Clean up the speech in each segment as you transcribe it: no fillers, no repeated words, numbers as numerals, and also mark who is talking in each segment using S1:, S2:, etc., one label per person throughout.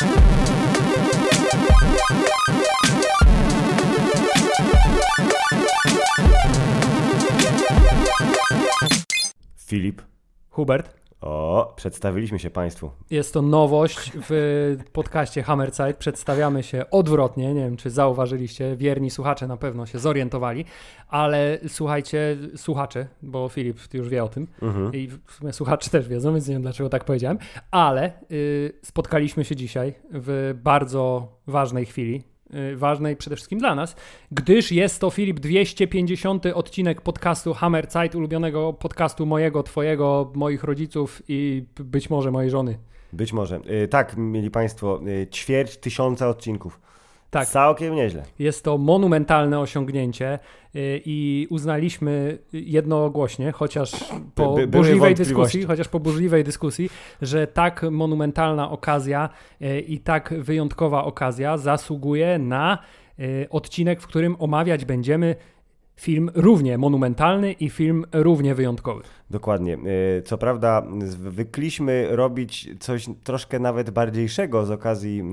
S1: Filip.
S2: Hubert.
S1: O, przedstawiliśmy się Państwu.
S2: Jest to nowość w podcaście Hammerzeit. Przedstawiamy się odwrotnie. Nie wiem, czy zauważyliście. Wierni słuchacze na pewno się zorientowali. Ale słuchajcie, słuchacze, bo Filip już wie o tym i w sumie słuchacze też wiedzą, więc nie wiem, dlaczego tak powiedziałem. Ale spotkaliśmy się dzisiaj w bardzo ważnej chwili. Ważnej przede wszystkim dla nas, gdyż jest to, Filip, 250. odcinek podcastu Hammerzeit, ulubionego podcastu mojego, twojego, moich rodziców i być może mojej żony.
S1: Być może. Tak, mieli Państwo, 250 odcinków.
S2: Tak.
S1: Całkiem nieźle.
S2: Jest to monumentalne osiągnięcie i uznaliśmy jednogłośnie, chociaż po burzliwej dyskusji, że tak monumentalna okazja i tak wyjątkowa okazja zasługuje na odcinek, w którym omawiać będziemy film równie monumentalny i film równie wyjątkowy.
S1: Dokładnie. Co prawda zwykliśmy robić coś troszkę nawet bardziejszego z okazji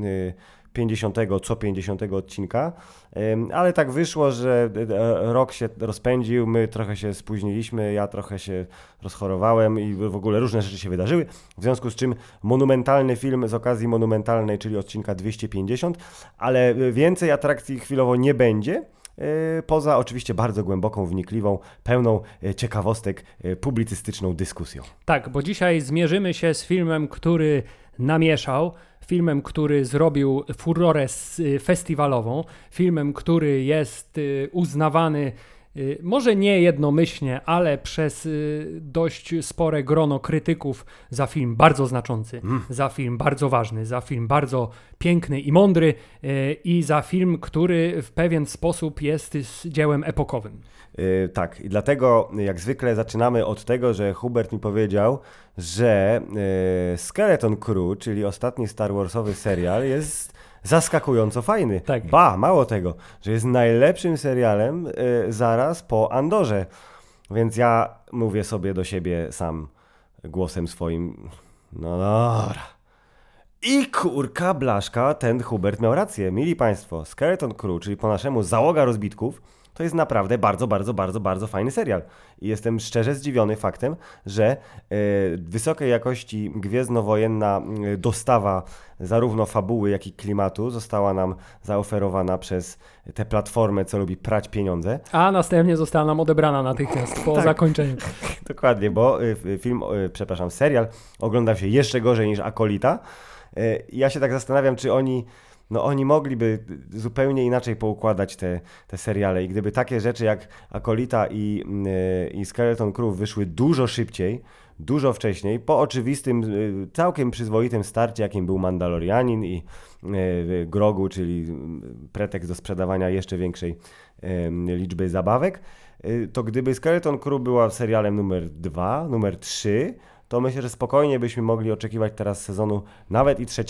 S1: 50 odcinka, ale tak wyszło, że rok się rozpędził, my trochę się spóźniliśmy, ja trochę się rozchorowałem i w ogóle różne rzeczy się wydarzyły, w związku z czym monumentalny film z okazji monumentalnej, czyli odcinka 250, ale więcej atrakcji chwilowo nie będzie, poza oczywiście bardzo głęboką, wnikliwą, pełną ciekawostek publicystyczną dyskusją.
S2: Tak, bo dzisiaj zmierzymy się z filmem, który namieszał, filmem, który zrobił furorę festiwalową, filmem, który jest uznawany może nie jednomyślnie, ale przez dość spore grono krytyków za film bardzo znaczący, za film bardzo ważny, za film bardzo piękny i mądry i za film, który w pewien sposób jest dziełem epokowym.
S1: Tak, i dlatego jak zwykle zaczynamy od tego, że Hubert mi powiedział, że Skeleton Crew, czyli ostatni Star Warsowy serial, jest zaskakująco fajny.
S2: Tak.
S1: Ba, mało tego, że jest najlepszym serialem zaraz po Andorze. Więc ja mówię sobie do siebie sam głosem swoim, no dobra. I kurka blaszka, ten Hubert miał rację. Mili Państwo, Skeleton Crew, czyli po naszemu załoga rozbitków, to jest naprawdę bardzo fajny serial. I jestem szczerze zdziwiony faktem, że wysokiej jakości gwiezdnowojenna dostawa zarówno fabuły, jak i klimatu została nam zaoferowana przez tę platformę, co lubi prać pieniądze.
S2: A następnie została nam odebrana natychmiast po zakończeniu.
S1: Dokładnie, bo serial oglądał się jeszcze gorzej niż Akolita. Ja się tak zastanawiam, czy oni mogliby zupełnie inaczej poukładać te seriale i gdyby takie rzeczy jak Akolita i Skeleton Crew wyszły dużo szybciej, dużo wcześniej, po oczywistym, całkiem przyzwoitym starcie, jakim był Mandalorianin i Grogu, czyli pretekst do sprzedawania jeszcze większej liczby zabawek, to gdyby Skeleton Crew była serialem numer 2, numer 3, to myślę, że spokojnie byśmy mogli oczekiwać teraz sezonu nawet i 3,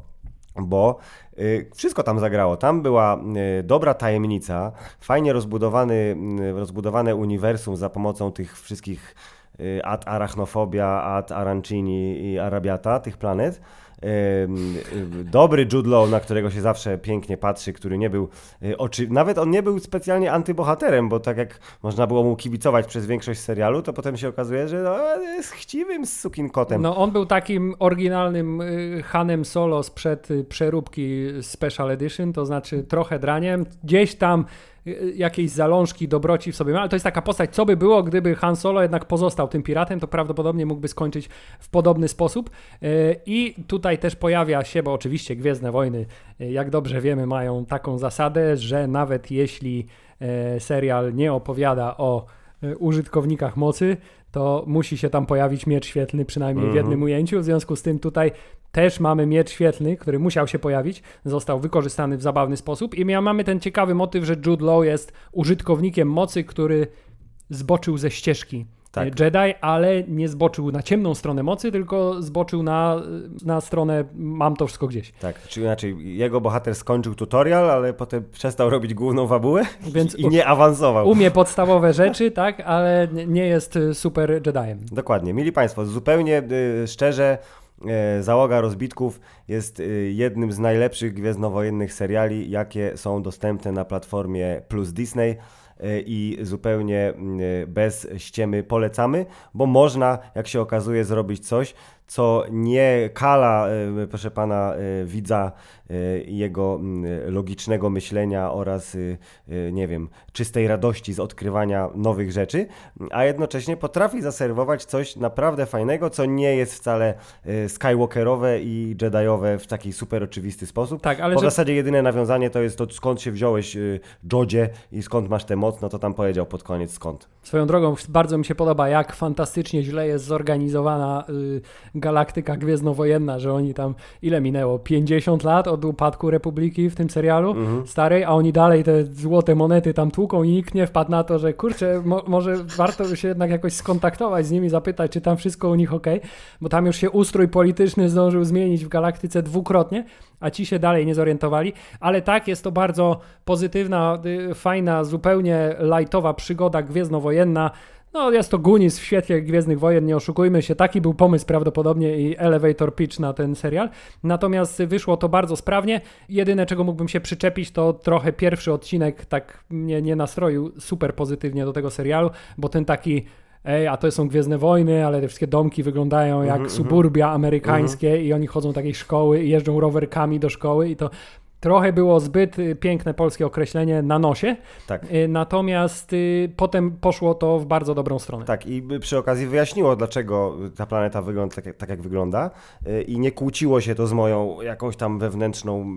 S1: bo wszystko tam zagrało. Tam była dobra tajemnica, fajnie rozbudowane uniwersum za pomocą tych wszystkich ad Arachnofobia, ad Arancini i Arabiata, tych planet. Dobry Jude Law, na którego się zawsze pięknie patrzy, który nie był, nawet on nie był specjalnie antybohaterem, bo tak jak można było mu kibicować przez większość serialu, to potem się okazuje, że jest chciwym sukinkotem.
S2: No on był takim oryginalnym Hanem Solo sprzed przeróbki Special Edition, to znaczy trochę draniem, gdzieś tam jakieś zalążki dobroci w sobie ma, ale to jest taka postać, co by było, gdyby Han Solo jednak pozostał tym piratem, to prawdopodobnie mógłby skończyć w podobny sposób. I tutaj też pojawia się, bo oczywiście Gwiezdne Wojny, jak dobrze wiemy, mają taką zasadę, że nawet jeśli serial nie opowiada o użytkownikach mocy, to musi się tam pojawić miecz świetlny przynajmniej w jednym ujęciu, w związku z tym tutaj też mamy miecz świetlny, który musiał się pojawić, został wykorzystany w zabawny sposób i mamy ten ciekawy motyw, że Jude Law jest użytkownikiem mocy, który zboczył ze ścieżki Jedi, ale nie zboczył na ciemną stronę mocy, tylko zboczył na stronę mam to wszystko gdzieś.
S1: Tak, czyli inaczej jego bohater skończył tutorial, ale potem przestał robić główną fabułę i nie awansował.
S2: Umie podstawowe rzeczy, tak, ale nie jest super Jediem.
S1: Dokładnie. Mili Państwo, zupełnie szczerze, Załoga Rozbitków jest jednym z najlepszych gwiezdnowojennych seriali, jakie są dostępne na platformie Plus Disney. I zupełnie bez ściemy polecamy, bo można, jak się okazuje, zrobić coś, co nie kala, proszę pana, widza jego logicznego myślenia oraz, nie wiem, czystej radości z odkrywania nowych rzeczy, a jednocześnie potrafi zaserwować coś naprawdę fajnego, co nie jest wcale skywalkerowe i jediowe w taki super oczywisty sposób.
S2: Tak, ale
S1: w zasadzie jedyne nawiązanie to jest to, skąd się wziąłeś, Jodzie, i skąd masz tę moc, no to tam powiedział pod koniec skąd.
S2: Swoją drogą bardzo mi się podoba, jak fantastycznie źle jest zorganizowana galaktyka gwiezdnowojenna, że oni tam, ile minęło? 50 lat od upadku Republiki w tym serialu starej, a oni dalej te złote monety tam tłuką i nikt nie wpadł na to, że kurczę, może warto się jednak jakoś skontaktować z nimi, zapytać, czy tam wszystko u nich okej, bo tam już się ustrój polityczny zdążył zmienić w galaktyce dwukrotnie, a ci się dalej nie zorientowali, ale tak, jest to bardzo pozytywna, fajna, zupełnie lightowa przygoda gwiezdnowojenna. No, jest to Goonies w świetle Gwiezdnych Wojen, nie oszukujmy się, taki był pomysł prawdopodobnie i elevator pitch na ten serial, natomiast wyszło to bardzo sprawnie. Jedyne, czego mógłbym się przyczepić, to trochę pierwszy odcinek tak mnie nie nastroił super pozytywnie do tego serialu, bo ten taki a to są Gwiezdne Wojny, ale te wszystkie domki wyglądają jak suburbia amerykańskie i oni chodzą do takiej szkoły i jeżdżą rowerkami do szkoły i to trochę było zbyt piękne polskie określenie na nosie,
S1: tak.
S2: Natomiast potem poszło to w bardzo dobrą stronę.
S1: Tak, i przy okazji wyjaśniło, dlaczego ta planeta wygląda tak, jak wygląda, i nie kłóciło się to z moją jakąś tam wewnętrzną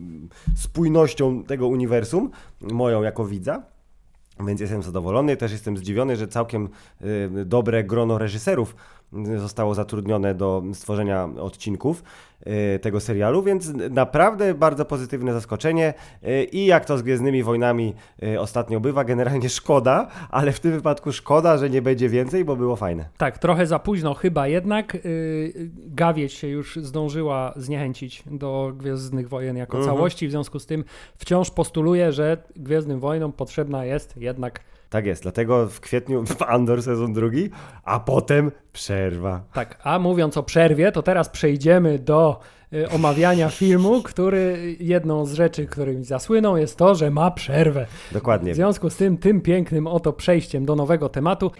S1: spójnością tego uniwersum, moją jako widza. Więc jestem zadowolony, też jestem zdziwiony, że całkiem dobre grono reżyserów zostało zatrudnione do stworzenia odcinków tego serialu, więc naprawdę bardzo pozytywne zaskoczenie i jak to z Gwiezdnymi Wojnami ostatnio bywa, generalnie szkoda, ale w tym wypadku szkoda, że nie będzie więcej, bo było fajne.
S2: Tak, trochę za późno chyba jednak. Gawieć się już zdążyła zniechęcić do Gwiezdnych Wojen jako całości, w związku z tym wciąż postuluję, że Gwiezdnym Wojnom potrzebna jest jednak.
S1: Tak jest, dlatego w kwietniu w Andor sezon 2, a potem przerwa.
S2: Tak, a mówiąc o przerwie, to teraz przejdziemy do omawiania filmu, który jedną z rzeczy, którymi zasłynął, jest to, że ma przerwę.
S1: Dokładnie.
S2: W związku z tym pięknym oto przejściem do nowego tematu.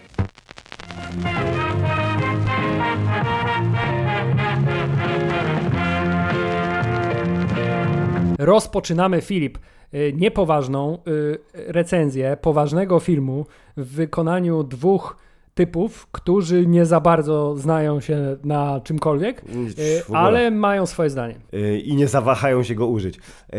S2: Rozpoczynamy, Filip, niepoważną recenzję poważnego filmu w wykonaniu dwóch typów, którzy nie za bardzo znają się na czymkolwiek, ale mają swoje zdanie.
S1: I nie zawahają się go użyć.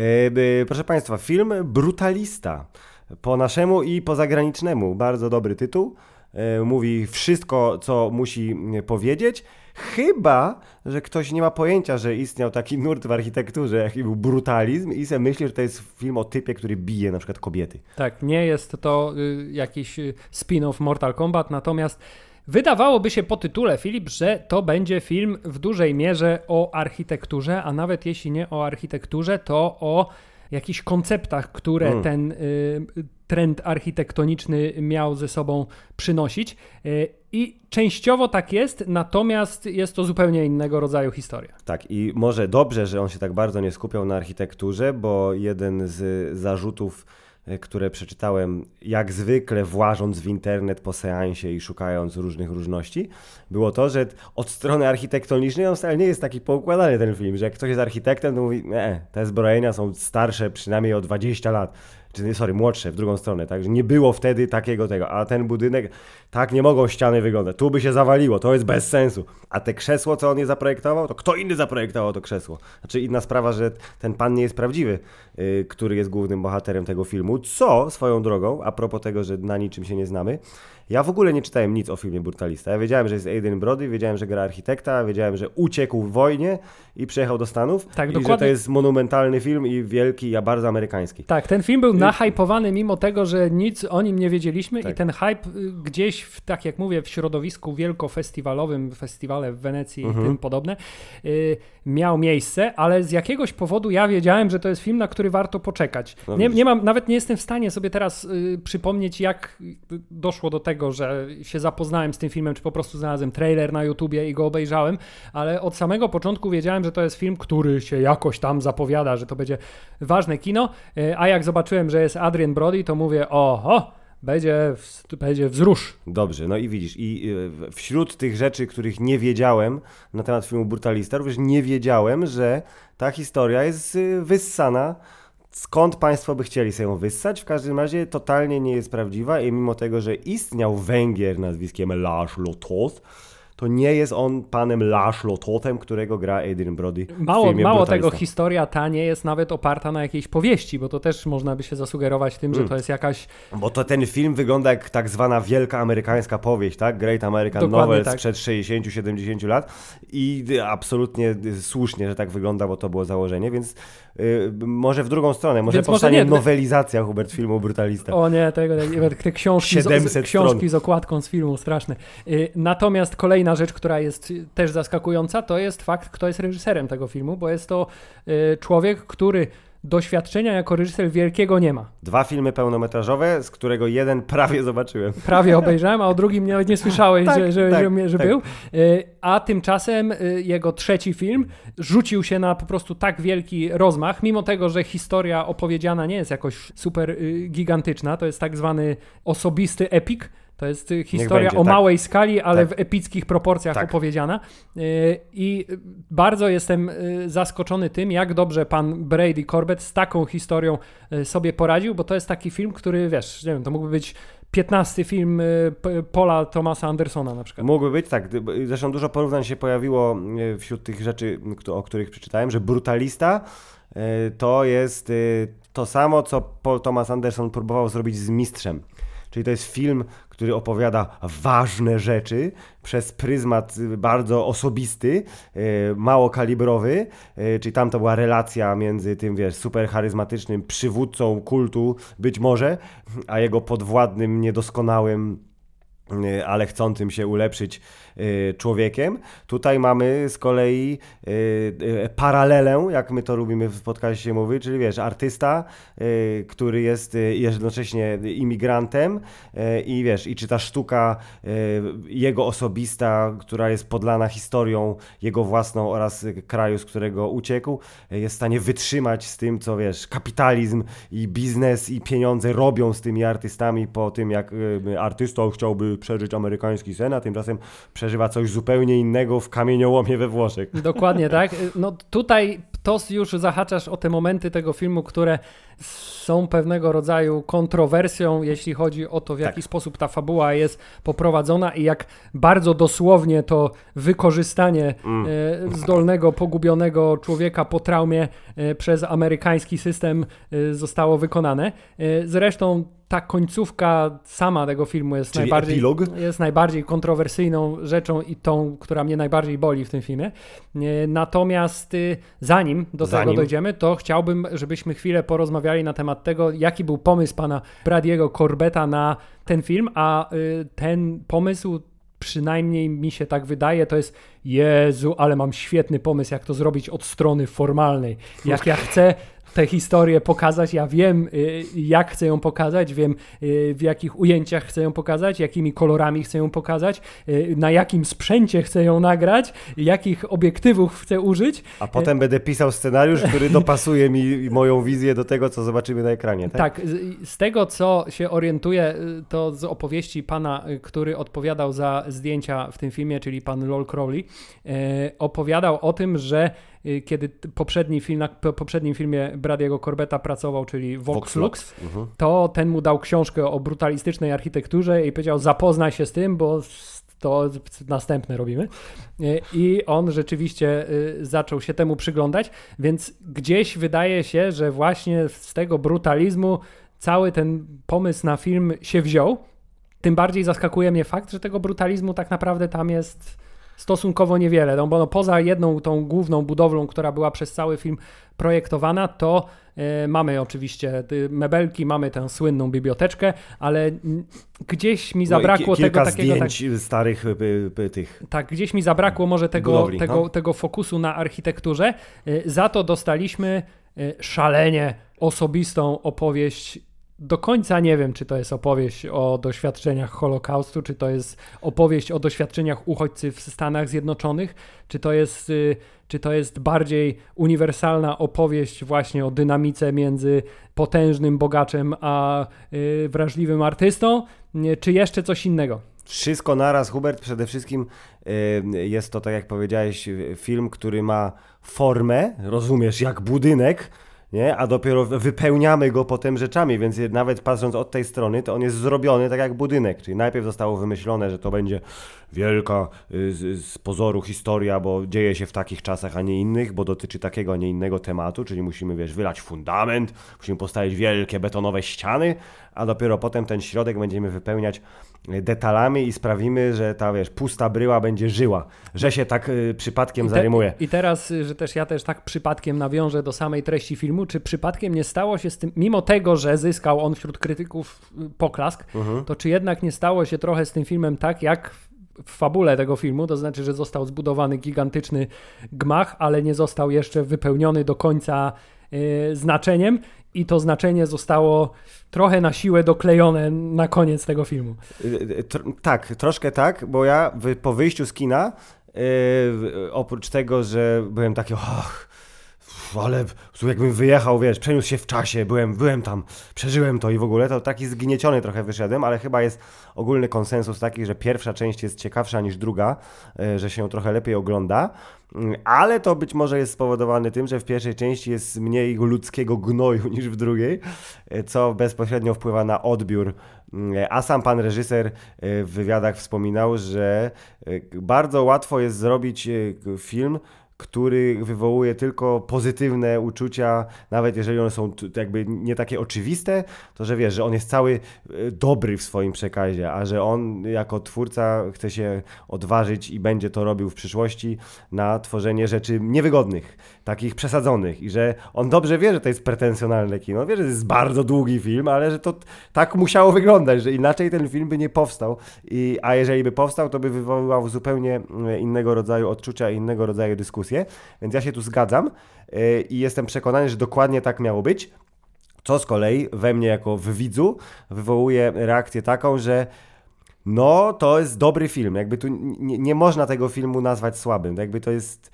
S1: Proszę Państwa, film Brutalista. Po naszemu i po zagranicznemu. Bardzo dobry tytuł. Mówi wszystko, co musi powiedzieć. Chyba, że ktoś nie ma pojęcia, że istniał taki nurt w architekturze, jaki był brutalizm i se myśli, że to jest film o typie, który bije na przykład kobiety.
S2: Tak, nie jest to jakiś spin-off Mortal Kombat, natomiast wydawałoby się po tytule, Filip, że to będzie film w dużej mierze o architekturze, a nawet jeśli nie o architekturze, to o jakichś konceptach, które ten trend architektoniczny miał ze sobą przynosić. I częściowo tak jest, natomiast jest to zupełnie innego rodzaju historia.
S1: Tak, i może dobrze, że on się tak bardzo nie skupiał na architekturze, bo jeden z zarzutów, które przeczytałem jak zwykle włażąc w internet po seansie i szukając różnych różności, było to, że od strony architektonicznej on wcale nie jest taki poukładany ten film, że jak ktoś jest architektem, to mówi, te zbrojenia są starsze przynajmniej o 20 lat. Młodsze w drugą stronę, tak, że nie było wtedy takiego tego, a ten budynek, tak nie mogą ściany wyglądać, tu by się zawaliło, to jest bez sensu, a te krzesło, co on je zaprojektował, to kto inny zaprojektował to krzesło? Znaczy inna sprawa, że ten pan nie jest prawdziwy, który jest głównym bohaterem tego filmu, co swoją drogą, a propos tego, że na niczym się nie znamy, ja w ogóle nie czytałem nic o filmie Brutalista. Ja wiedziałem, że jest Adrien Brody, wiedziałem, że gra architekta, wiedziałem, że uciekł w wojnie i przyjechał do Stanów.
S2: Tak,
S1: i
S2: dokładnie.
S1: Że to jest monumentalny film i wielki, a bardzo amerykański.
S2: Tak, ten film był nahypowany mimo tego, że nic o nim nie wiedzieliśmy, tak. I ten hype gdzieś, tak jak mówię, w środowisku wielkofestiwalowym, festiwale w Wenecji i tym podobne, miał miejsce, ale z jakiegoś powodu ja wiedziałem, że to jest film, na który warto poczekać. Nawet nie jestem w stanie sobie teraz przypomnieć, jak doszło do tego, tego, że się zapoznałem z tym filmem, czy po prostu znalazłem trailer na YouTubie i go obejrzałem, ale od samego początku wiedziałem, że to jest film, który się jakoś tam zapowiada, że to będzie ważne kino, a jak zobaczyłem, że jest Adrien Brody, to mówię, oho, będzie wzrusz.
S1: Dobrze, no i widzisz, i wśród tych rzeczy, których nie wiedziałem na temat filmu Brutalista, również nie wiedziałem, że ta historia jest wyssana. Skąd państwo by chcieli sobie ją wyssać? W każdym razie totalnie nie jest prawdziwa i mimo tego, że istniał Węgier nazwiskiem László Tóth, to nie jest on panem László Tóthem, którego gra Adrien Brody w filmie
S2: Mało
S1: Brutalista.
S2: tego, historia ta nie jest nawet oparta na jakiejś powieści, bo to też można by się zasugerować tym, że to jest jakaś...
S1: Bo to ten film wygląda jak tak zwana wielka amerykańska powieść, tak? Great American
S2: Dokładnie
S1: Novel
S2: tak.
S1: sprzed 60-70 lat i absolutnie słusznie, że tak wygląda, bo to było założenie, więc może w drugą stronę, może
S2: Więc
S1: powstanie
S2: może nie,
S1: nowelizacja, Hubert, filmu Brutalista.
S2: O nie, te książki,
S1: 700
S2: książki z okładką z filmu, straszne. Natomiast kolejna rzecz, która jest też zaskakująca, to jest fakt, kto jest reżyserem tego filmu, bo jest to człowiek, który doświadczenia jako reżyser wielkiego nie ma.
S1: 2 filmy pełnometrażowe, z którego jeden prawie zobaczyłem.
S2: Prawie obejrzałem, a o drugim nawet nie słyszałeś,
S1: Tak,
S2: że
S1: tak.
S2: był. A tymczasem jego trzeci film rzucił się na po prostu tak wielki rozmach, mimo tego, że historia opowiedziana nie jest jakoś super gigantyczna, to jest tak zwany osobisty epik. To jest historia
S1: będzie,
S2: o
S1: tak.
S2: małej skali, ale
S1: Tak.
S2: w epickich proporcjach
S1: Tak.
S2: opowiedziana. I bardzo jestem zaskoczony tym, jak dobrze pan Brady Corbett z taką historią sobie poradził, bo to jest taki film, który, wiesz, nie wiem, to mógłby być 15 film Paula Thomasa Andersona na przykład.
S1: Mógłby być, tak. Zresztą dużo porównań się pojawiło wśród tych rzeczy, o których przeczytałem, że Brutalista to jest to samo, co Paul Thomas Anderson próbował zrobić z Mistrzem. Czyli to jest film, który opowiada ważne rzeczy przez pryzmat bardzo osobisty, mało kalibrowy, czyli tam to była relacja między tym, wiesz, super charyzmatycznym przywódcą kultu, być może, a jego podwładnym, niedoskonałym, ale chcącym się ulepszyć człowiekiem. Tutaj mamy z kolei paralelę, jak my to lubimy w podcaście mówić, czyli wiesz, artysta, który jest jednocześnie imigrantem i wiesz, i czy ta sztuka jego osobista, która jest podlana historią jego własną oraz kraju, z którego uciekł, jest w stanie wytrzymać z tym, co wiesz, kapitalizm i biznes i pieniądze robią z tymi artystami po tym, jak artysta chciałby przeżyć amerykański sen, a tymczasem przeżywa coś zupełnie innego w kamieniołomie we Włoszech.
S2: Dokładnie tak. No tutaj to już zahaczasz o te momenty tego filmu, które są pewnego rodzaju kontrowersją, jeśli chodzi o to, w jaki sposób ta fabuła jest poprowadzona i jak bardzo dosłownie to wykorzystanie zdolnego, pogubionego człowieka po traumie przez amerykański system zostało wykonane. Zresztą ta końcówka sama tego filmu jest najbardziej kontrowersyjną rzeczą i tą, która mnie najbardziej boli w tym filmie. Natomiast zanim do tego dojdziemy, to chciałbym, żebyśmy chwilę porozmawiali na temat tego, jaki był pomysł pana Brady'ego Corbetta na ten film, a ten pomysł, przynajmniej mi się tak wydaje, to jest Jezu, ale mam świetny pomysł, jak to zrobić od strony formalnej. Jak ja chcę tę historię pokazać, ja wiem, jak chcę ją pokazać, wiem, w jakich ujęciach chcę ją pokazać, jakimi kolorami chcę ją pokazać, na jakim sprzęcie chcę ją nagrać, jakich obiektywów chcę użyć.
S1: A potem będę pisał scenariusz, który dopasuje mi moją wizję do tego, co zobaczymy na ekranie, tak?
S2: Tak, z tego, co się orientuję, to z opowieści pana, który odpowiadał za zdjęcia w tym filmie, czyli pan Lol Crowley, opowiadał o tym, że kiedy na poprzednim filmie Brady'ego Corbetta pracował, czyli Vox Lux, to ten mu dał książkę o brutalistycznej architekturze i powiedział, zapoznaj się z tym, bo to następne robimy. I on rzeczywiście zaczął się temu przyglądać, więc gdzieś wydaje się, że właśnie z tego brutalizmu cały ten pomysł na film się wziął. Tym bardziej zaskakuje mnie fakt, że tego brutalizmu tak naprawdę tam jest stosunkowo niewiele, no bo poza jedną tą główną budowlą, która była przez cały film projektowana, to mamy oczywiście mebelki, mamy tę słynną biblioteczkę, ale gdzieś mi zabrakło
S1: kilka
S2: tego takiego...
S1: zdjęć starych tych...
S2: Tak, gdzieś mi zabrakło może tego fokusu na architekturze. Za to dostaliśmy szalenie osobistą opowieść do końca nie wiem, czy to jest opowieść o doświadczeniach Holokaustu, czy to jest opowieść o doświadczeniach uchodźców w Stanach Zjednoczonych, czy to jest bardziej uniwersalna opowieść właśnie o dynamice między potężnym bogaczem a wrażliwym artystą, czy jeszcze coś innego.
S1: Wszystko naraz, Hubert. Przede wszystkim jest to, tak jak powiedziałeś, film, który ma formę, rozumiesz, jak budynek, nie? A dopiero wypełniamy go potem rzeczami, więc nawet patrząc od tej strony, to on jest zrobiony tak jak budynek, czyli najpierw zostało wymyślone, że to będzie wielka z pozoru historia, bo dzieje się w takich czasach, a nie innych, bo dotyczy takiego, a nie innego tematu, czyli musimy, wylać fundament, musimy postawić wielkie betonowe ściany, a dopiero potem ten środek będziemy wypełniać detalami i sprawimy, że ta, pusta bryła będzie żyła, że się tak przypadkiem zarymuje.
S2: I teraz, że też ja też tak przypadkiem nawiążę do samej treści filmu, czy przypadkiem nie stało się z tym, mimo tego, że zyskał on wśród krytyków poklask, to czy jednak nie stało się trochę z tym filmem tak, jak w fabule tego filmu, to znaczy, że został zbudowany gigantyczny gmach, ale nie został jeszcze wypełniony do końca znaczeniem i to znaczenie zostało trochę na siłę doklejone na koniec tego filmu.
S1: Tak, troszkę tak, bo ja po wyjściu z kina, oprócz tego, że byłem taki, ale jakbym wyjechał, przeniósł się w czasie, byłem tam, przeżyłem to i w ogóle, to taki zgnieciony trochę wyszedłem, ale chyba jest ogólny konsensus taki, że pierwsza część jest ciekawsza niż druga, że się trochę lepiej ogląda, ale to być może jest spowodowane tym, że w pierwszej części jest mniej ludzkiego gnoju niż w drugiej, co bezpośrednio wpływa na odbiór. A sam pan reżyser w wywiadach wspominał, że bardzo łatwo jest zrobić film, który wywołuje tylko pozytywne uczucia, nawet jeżeli one są jakby nie takie oczywiste, to że że on jest cały dobry w swoim przekazie, a że on jako twórca chce się odważyć i będzie to robił w przyszłości na tworzenie rzeczy niewygodnych, takich przesadzonych i że on dobrze wie, że to jest pretensjonalne kino, wie, że to jest bardzo długi film, ale że to tak musiało wyglądać, że inaczej ten film by nie powstał, a jeżeli by powstał, to by wywoływał zupełnie innego rodzaju odczucia, innego rodzaju dyskusje. Więc ja się tu zgadzam i jestem przekonany, że dokładnie tak miało być, co z kolei we mnie jako w widzu wywołuje reakcję taką, że no to jest dobry film, jakby tu nie można tego filmu nazwać słabym, jakby to jest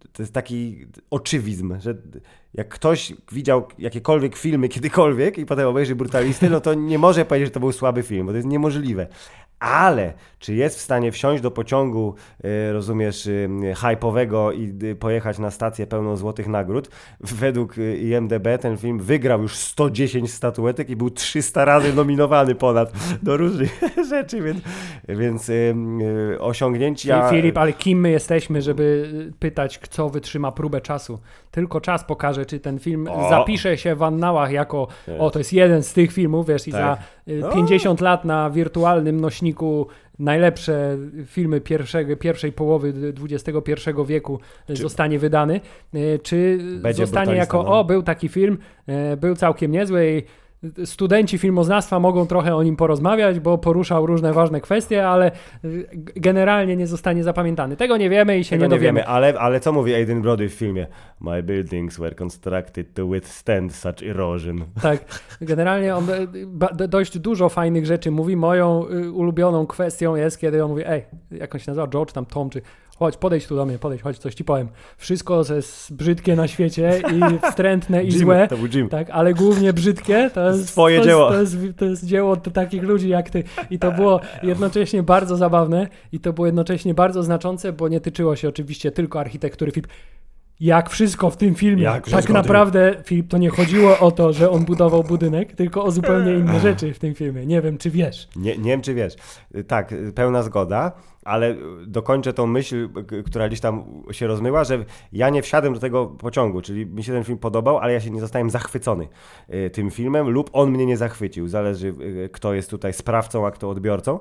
S1: taki oczywizm, że jak ktoś widział jakiekolwiek filmy kiedykolwiek i potem obejrzy Brutalisty, no to nie może powiedzieć, że to był słaby film, bo to jest niemożliwe. Ale czy jest w stanie wsiąść do pociągu, rozumiesz, hype'owego i pojechać na stację pełną złotych nagród? Według IMDb ten film wygrał już 110 statuetek i był 300 razy nominowany ponad do różnych rzeczy, więc osiągnięcia...
S2: Filip, ale kim my jesteśmy, żeby pytać, kto wytrzyma próbę czasu? Tylko czas pokaże, czy ten film zapisze się w annałach jako to jest jeden z tych filmów, i za 50 lat na wirtualnym nośniku najlepsze filmy pierwszej połowy XXI wieku zostanie wydany, czy zostanie jako był taki film, był całkiem niezły i studenci filmoznawstwa mogą trochę o nim porozmawiać, bo poruszał różne ważne kwestie, ale generalnie nie zostanie zapamiętany. Tego nie wiemy i się nie dowiemy.
S1: Ale co mówi Aidan Brody w filmie? My buildings were constructed to withstand such erosion.
S2: Tak, generalnie on dość dużo fajnych rzeczy mówi. Moją ulubioną kwestią jest, kiedy on mówi, jak on się nazywa, George, tam Tom, czy chodź, podejdź tu do mnie, chodź, coś ci powiem. Wszystko jest brzydkie na świecie i wstrętne i złe,
S1: to był Jim.
S2: tak, ale głównie brzydkie, to jest
S1: twoje dzieło.
S2: To jest dzieło takich ludzi jak ty. I to było jednocześnie bardzo zabawne i to było jednocześnie bardzo znaczące, bo nie tyczyło się oczywiście tylko architektury Filip. Jak wszystko w tym filmie. Tak naprawdę, Filip, to nie chodziło o to, że on budował budynek, tylko o zupełnie inne rzeczy w tym filmie. Nie wiem, czy wiesz.
S1: Nie wiem, czy wiesz. Tak, pełna zgoda, ale dokończę tą myśl, która gdzieś tam się rozmyła, że ja nie wsiadłem do tego pociągu, czyli mi się ten film podobał, ale ja się nie zostałem zachwycony tym filmem lub on mnie nie zachwycił. Zależy, kto jest tutaj sprawcą, a kto odbiorcą.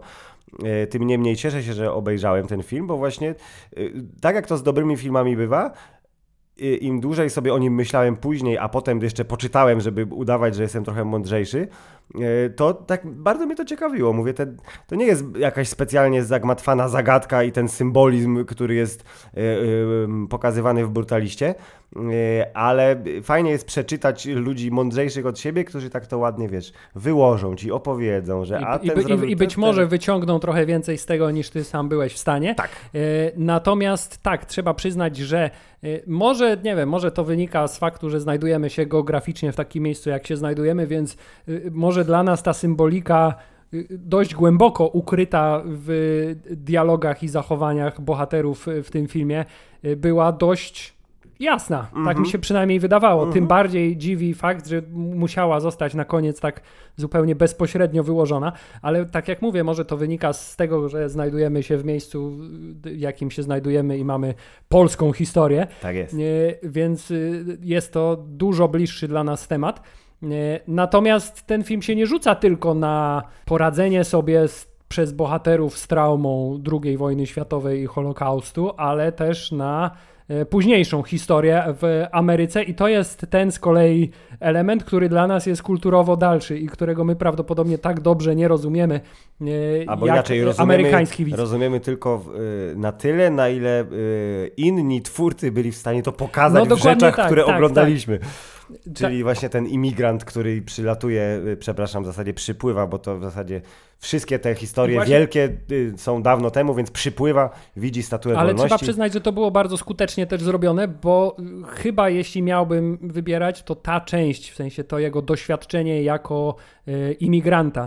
S1: Tym niemniej cieszę się, że obejrzałem ten film, bo właśnie tak jak to z dobrymi filmami bywa, im dłużej sobie o nim myślałem później, a potem jeszcze poczytałem, żeby udawać, że jestem trochę mądrzejszy, to tak bardzo mnie to ciekawiło. Mówię, to nie jest jakaś specjalnie zagmatwana zagadka i ten symbolizm, który jest pokazywany w Brutaliście, ale fajnie jest przeczytać ludzi mądrzejszych od siebie, którzy tak to ładnie, wyłożą ci, opowiedzą, że
S2: I być może wyciągną trochę więcej z tego, niż ty sam byłeś w stanie.
S1: Tak.
S2: Natomiast tak, trzeba przyznać, że może, nie wiem, może to wynika z faktu, że znajdujemy się geograficznie w takim miejscu, jak się znajdujemy, więc może dla nas ta symbolika dość głęboko ukryta w dialogach i zachowaniach bohaterów w tym filmie była dość jasna. Tak mi się przynajmniej wydawało. Tym bardziej dziwi fakt, że musiała zostać na koniec tak zupełnie bezpośrednio wyłożona, ale tak jak mówię, może to wynika z tego, że znajdujemy się w miejscu, w jakim się znajdujemy i mamy polską historię.
S1: Tak jest.
S2: Więc jest to dużo bliższy dla nas temat. Natomiast ten film się nie rzuca tylko na poradzenie sobie przez bohaterów z traumą II wojny światowej i Holokaustu, ale też na późniejszą historię w Ameryce i to jest ten z kolei element, który dla nas jest kulturowo dalszy i którego my prawdopodobnie tak dobrze nie rozumiemy,
S1: albo
S2: jak
S1: inaczej
S2: amerykański widz.
S1: Rozumiemy tylko na tyle, na ile inni twórcy byli w stanie to pokazać w rzeczach, które oglądaliśmy. Czyli właśnie ten imigrant, który przylatuje, w zasadzie przypływa, bo to w zasadzie wszystkie te historie wielkie są dawno temu, więc przypływa, widzi statuę wolności.
S2: Ale trzeba przyznać, że to było bardzo skutecznie też zrobione, bo chyba jeśli miałbym wybierać, to ta część, w sensie to jego doświadczenie jako imigranta,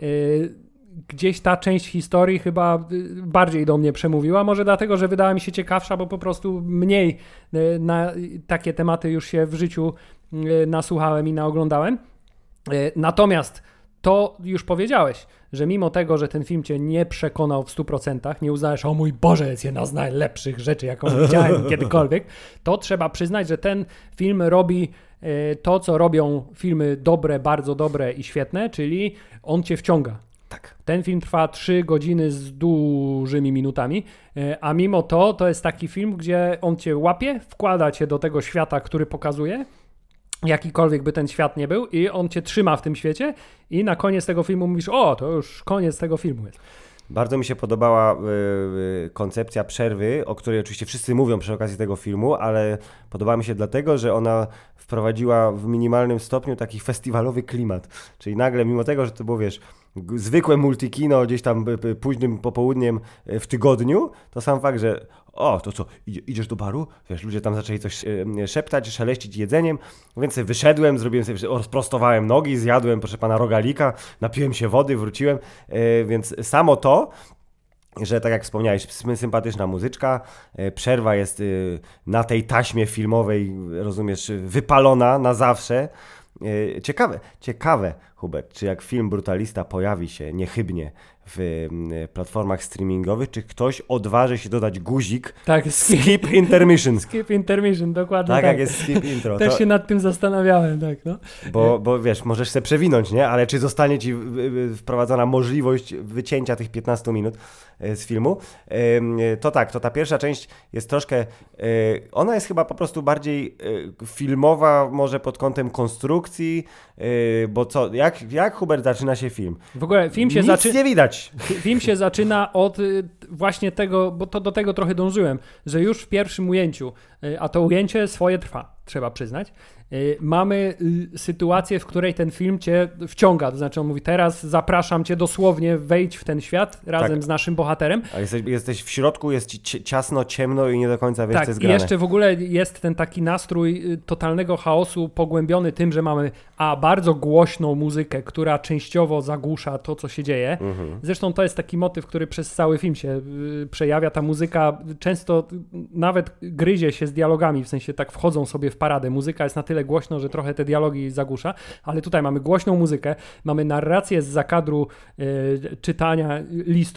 S2: gdzieś ta część historii chyba bardziej do mnie przemówiła, może dlatego, że wydała mi się ciekawsza, bo po prostu mniej na takie tematy już się w życiu nasłuchałem i naoglądałem. Natomiast to już powiedziałeś, że mimo tego, że ten film cię nie przekonał w 100%, nie uznałeś, o mój Boże, jest jedna z najlepszych rzeczy, jaką widziałem kiedykolwiek, to trzeba przyznać, że ten film robi to, co robią filmy dobre, bardzo dobre i świetne, czyli on cię wciąga.
S1: Tak.
S2: Ten film trwa 3 godziny z dużymi minutami, a mimo to jest taki film, gdzie on cię łapie, wkłada cię do tego świata, który pokazuje, jakikolwiek by ten świat nie był i on cię trzyma w tym świecie i na koniec tego filmu mówisz, o, to już koniec tego filmu jest.
S1: Bardzo mi się podobała koncepcja przerwy, o której oczywiście wszyscy mówią przy okazji tego filmu, ale podobała mi się dlatego, że ona wprowadziła w minimalnym stopniu taki festiwalowy klimat. Czyli nagle, mimo tego, że to było, zwykłe multikino gdzieś tam późnym popołudniem w tygodniu, to sam fakt, że to co, idziesz do baru? Ludzie tam zaczęli coś szeptać, szeleścić jedzeniem, więc sobie wyszedłem, rozprostowałem nogi, zjadłem, proszę pana, rogalika, napiłem się wody, wróciłem, więc samo to, że tak jak wspomniałeś, sympatyczna muzyczka, przerwa jest na tej taśmie filmowej, rozumiesz, wypalona na zawsze. Ciekawe, Hubert, czy jak film Brutalista pojawi się niechybnie w platformach streamingowych, czy ktoś odważy się dodać guzik skip intermission.
S2: Skip intermission, dokładnie tak.
S1: Jak jest skip intro.
S2: Też się nad tym zastanawiałem, tak, no.
S1: Bo możesz się przewinąć, nie? Ale czy zostanie ci wprowadzona możliwość wycięcia tych 15 minut z filmu? To ta pierwsza część jest troszkę, ona jest chyba po prostu bardziej filmowa, może pod kątem konstrukcji, bo jak Hubert zaczyna się film?
S2: W ogóle film się
S1: nie widać.
S2: Film się zaczyna od właśnie tego, bo to do tego trochę dążyłem, że już w pierwszym ujęciu, a to ujęcie swoje trwa, trzeba przyznać, mamy sytuację, w której ten film cię wciąga, to znaczy on mówi, teraz zapraszam cię dosłownie, wejdź w ten świat razem z naszym bohaterem.
S1: A jesteś w środku, jest ci ciasno, ciemno i nie do końca wiesz, co jest
S2: grane.
S1: Tak,
S2: i jeszcze w ogóle jest ten taki nastrój totalnego chaosu pogłębiony tym, że mamy bardzo głośną muzykę, która częściowo zagłusza to, co się dzieje. Zresztą to jest taki motyw, który przez cały film się przejawia. Ta muzyka często nawet gryzie się z dialogami, w sensie tak wchodzą sobie w paradę. Muzyka jest na tyle głośno, że trochę te dialogi zagłusza, ale tutaj mamy głośną muzykę, mamy narrację z zakadru czytania listu,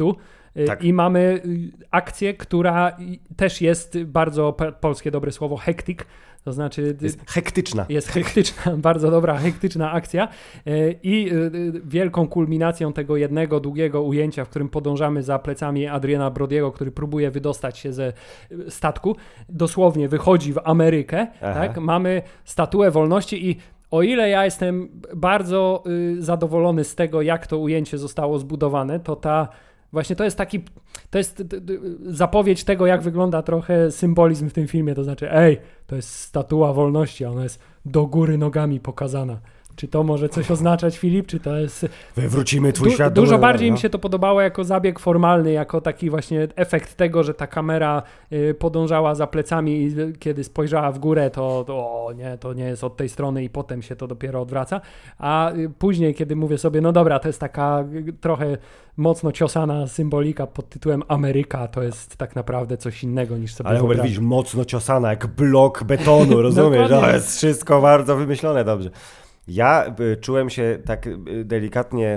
S1: Tak.
S2: I mamy akcję, która też jest bardzo, polskie dobre słowo, hectic, to znaczy...
S1: Jest hektyczna.
S2: Jest hektyczna, bardzo dobra, hektyczna akcja i wielką kulminacją tego jednego długiego ujęcia, w którym podążamy za plecami Adriana Brody'ego, który próbuje wydostać się ze statku, dosłownie wychodzi w Amerykę, tak? Mamy statuę wolności i o ile ja jestem bardzo zadowolony z tego, jak to ujęcie zostało zbudowane, to właśnie to jest zapowiedź tego, jak wygląda trochę symbolizm w tym filmie, to znaczy, to jest statua wolności, ona jest do góry nogami pokazana. Czy to może coś oznaczać, Filip? Czy to jest...
S1: Wywrócimy twój świat.
S2: Dużo bardziej mi się to podobało jako zabieg formalny, jako taki właśnie efekt tego, że ta kamera podążała za plecami i kiedy spojrzała w górę, to nie jest od tej strony i potem się to dopiero odwraca. A później, kiedy mówię sobie, no dobra, to jest taka trochę mocno ciosana symbolika pod tytułem Ameryka, to jest tak naprawdę coś innego niż sobie
S1: Ale Hubert, widzisz, mocno ciosana, jak blok betonu, rozumiesz? To jest wszystko bardzo wymyślone dobrze. Ja czułem się tak delikatnie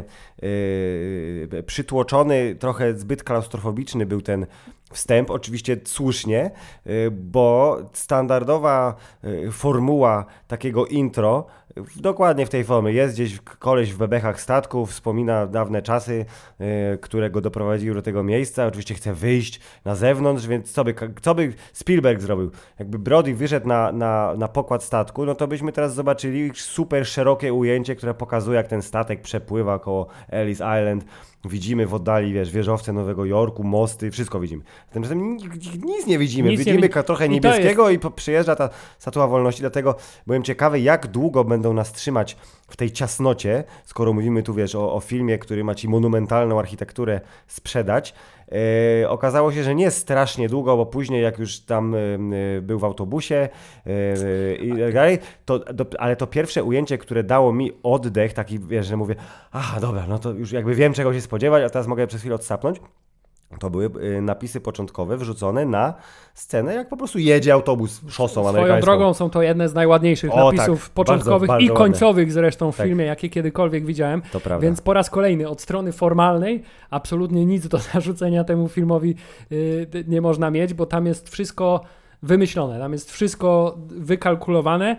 S1: przytłoczony, trochę zbyt klaustrofobiczny był ten wstęp, oczywiście słusznie, bo standardowa formuła takiego intro, dokładnie w tej formie, jest gdzieś koleś w bebechach statku, wspomina dawne czasy, które go doprowadziły do tego miejsca, oczywiście chce wyjść na zewnątrz, więc co by Spielberg zrobił? Jakby Brody wyszedł na pokład statku, no to byśmy teraz zobaczyli super szerokie ujęcie, które pokazuje, jak ten statek przepływa koło Ellis Island. Widzimy w oddali, wieżowce Nowego Jorku, mosty, wszystko widzimy. Tymczasem nic nie widzimy. Widzimy trochę niebieskiego i przyjeżdża ta Statua Wolności, dlatego byłem ciekawy, jak długo będą nas trzymać w tej ciasnocie, skoro mówimy tu, o filmie, który ma ci monumentalną architekturę sprzedać. Okazało się, że nie strasznie długo, bo później jak już tam był w autobusie i tak dalej, ale to pierwsze ujęcie, które dało mi oddech, taki, że mówię, dobra, no to już jakby wiem, czego się spodziewać, a teraz mogę przez chwilę odsapnąć. To były napisy początkowe wrzucone na scenę, jak po prostu jedzie autobus szosą amerykańską.
S2: Swoją drogą są to jedne z najładniejszych napisów początkowych
S1: bardzo
S2: i końcowych zresztą w
S1: tak.
S2: filmie, jakie kiedykolwiek widziałem.
S1: To prawda.
S2: Więc po raz kolejny od strony formalnej absolutnie nic do zarzucenia temu filmowi nie można mieć, bo tam jest wszystko wymyślone, tam jest wszystko wykalkulowane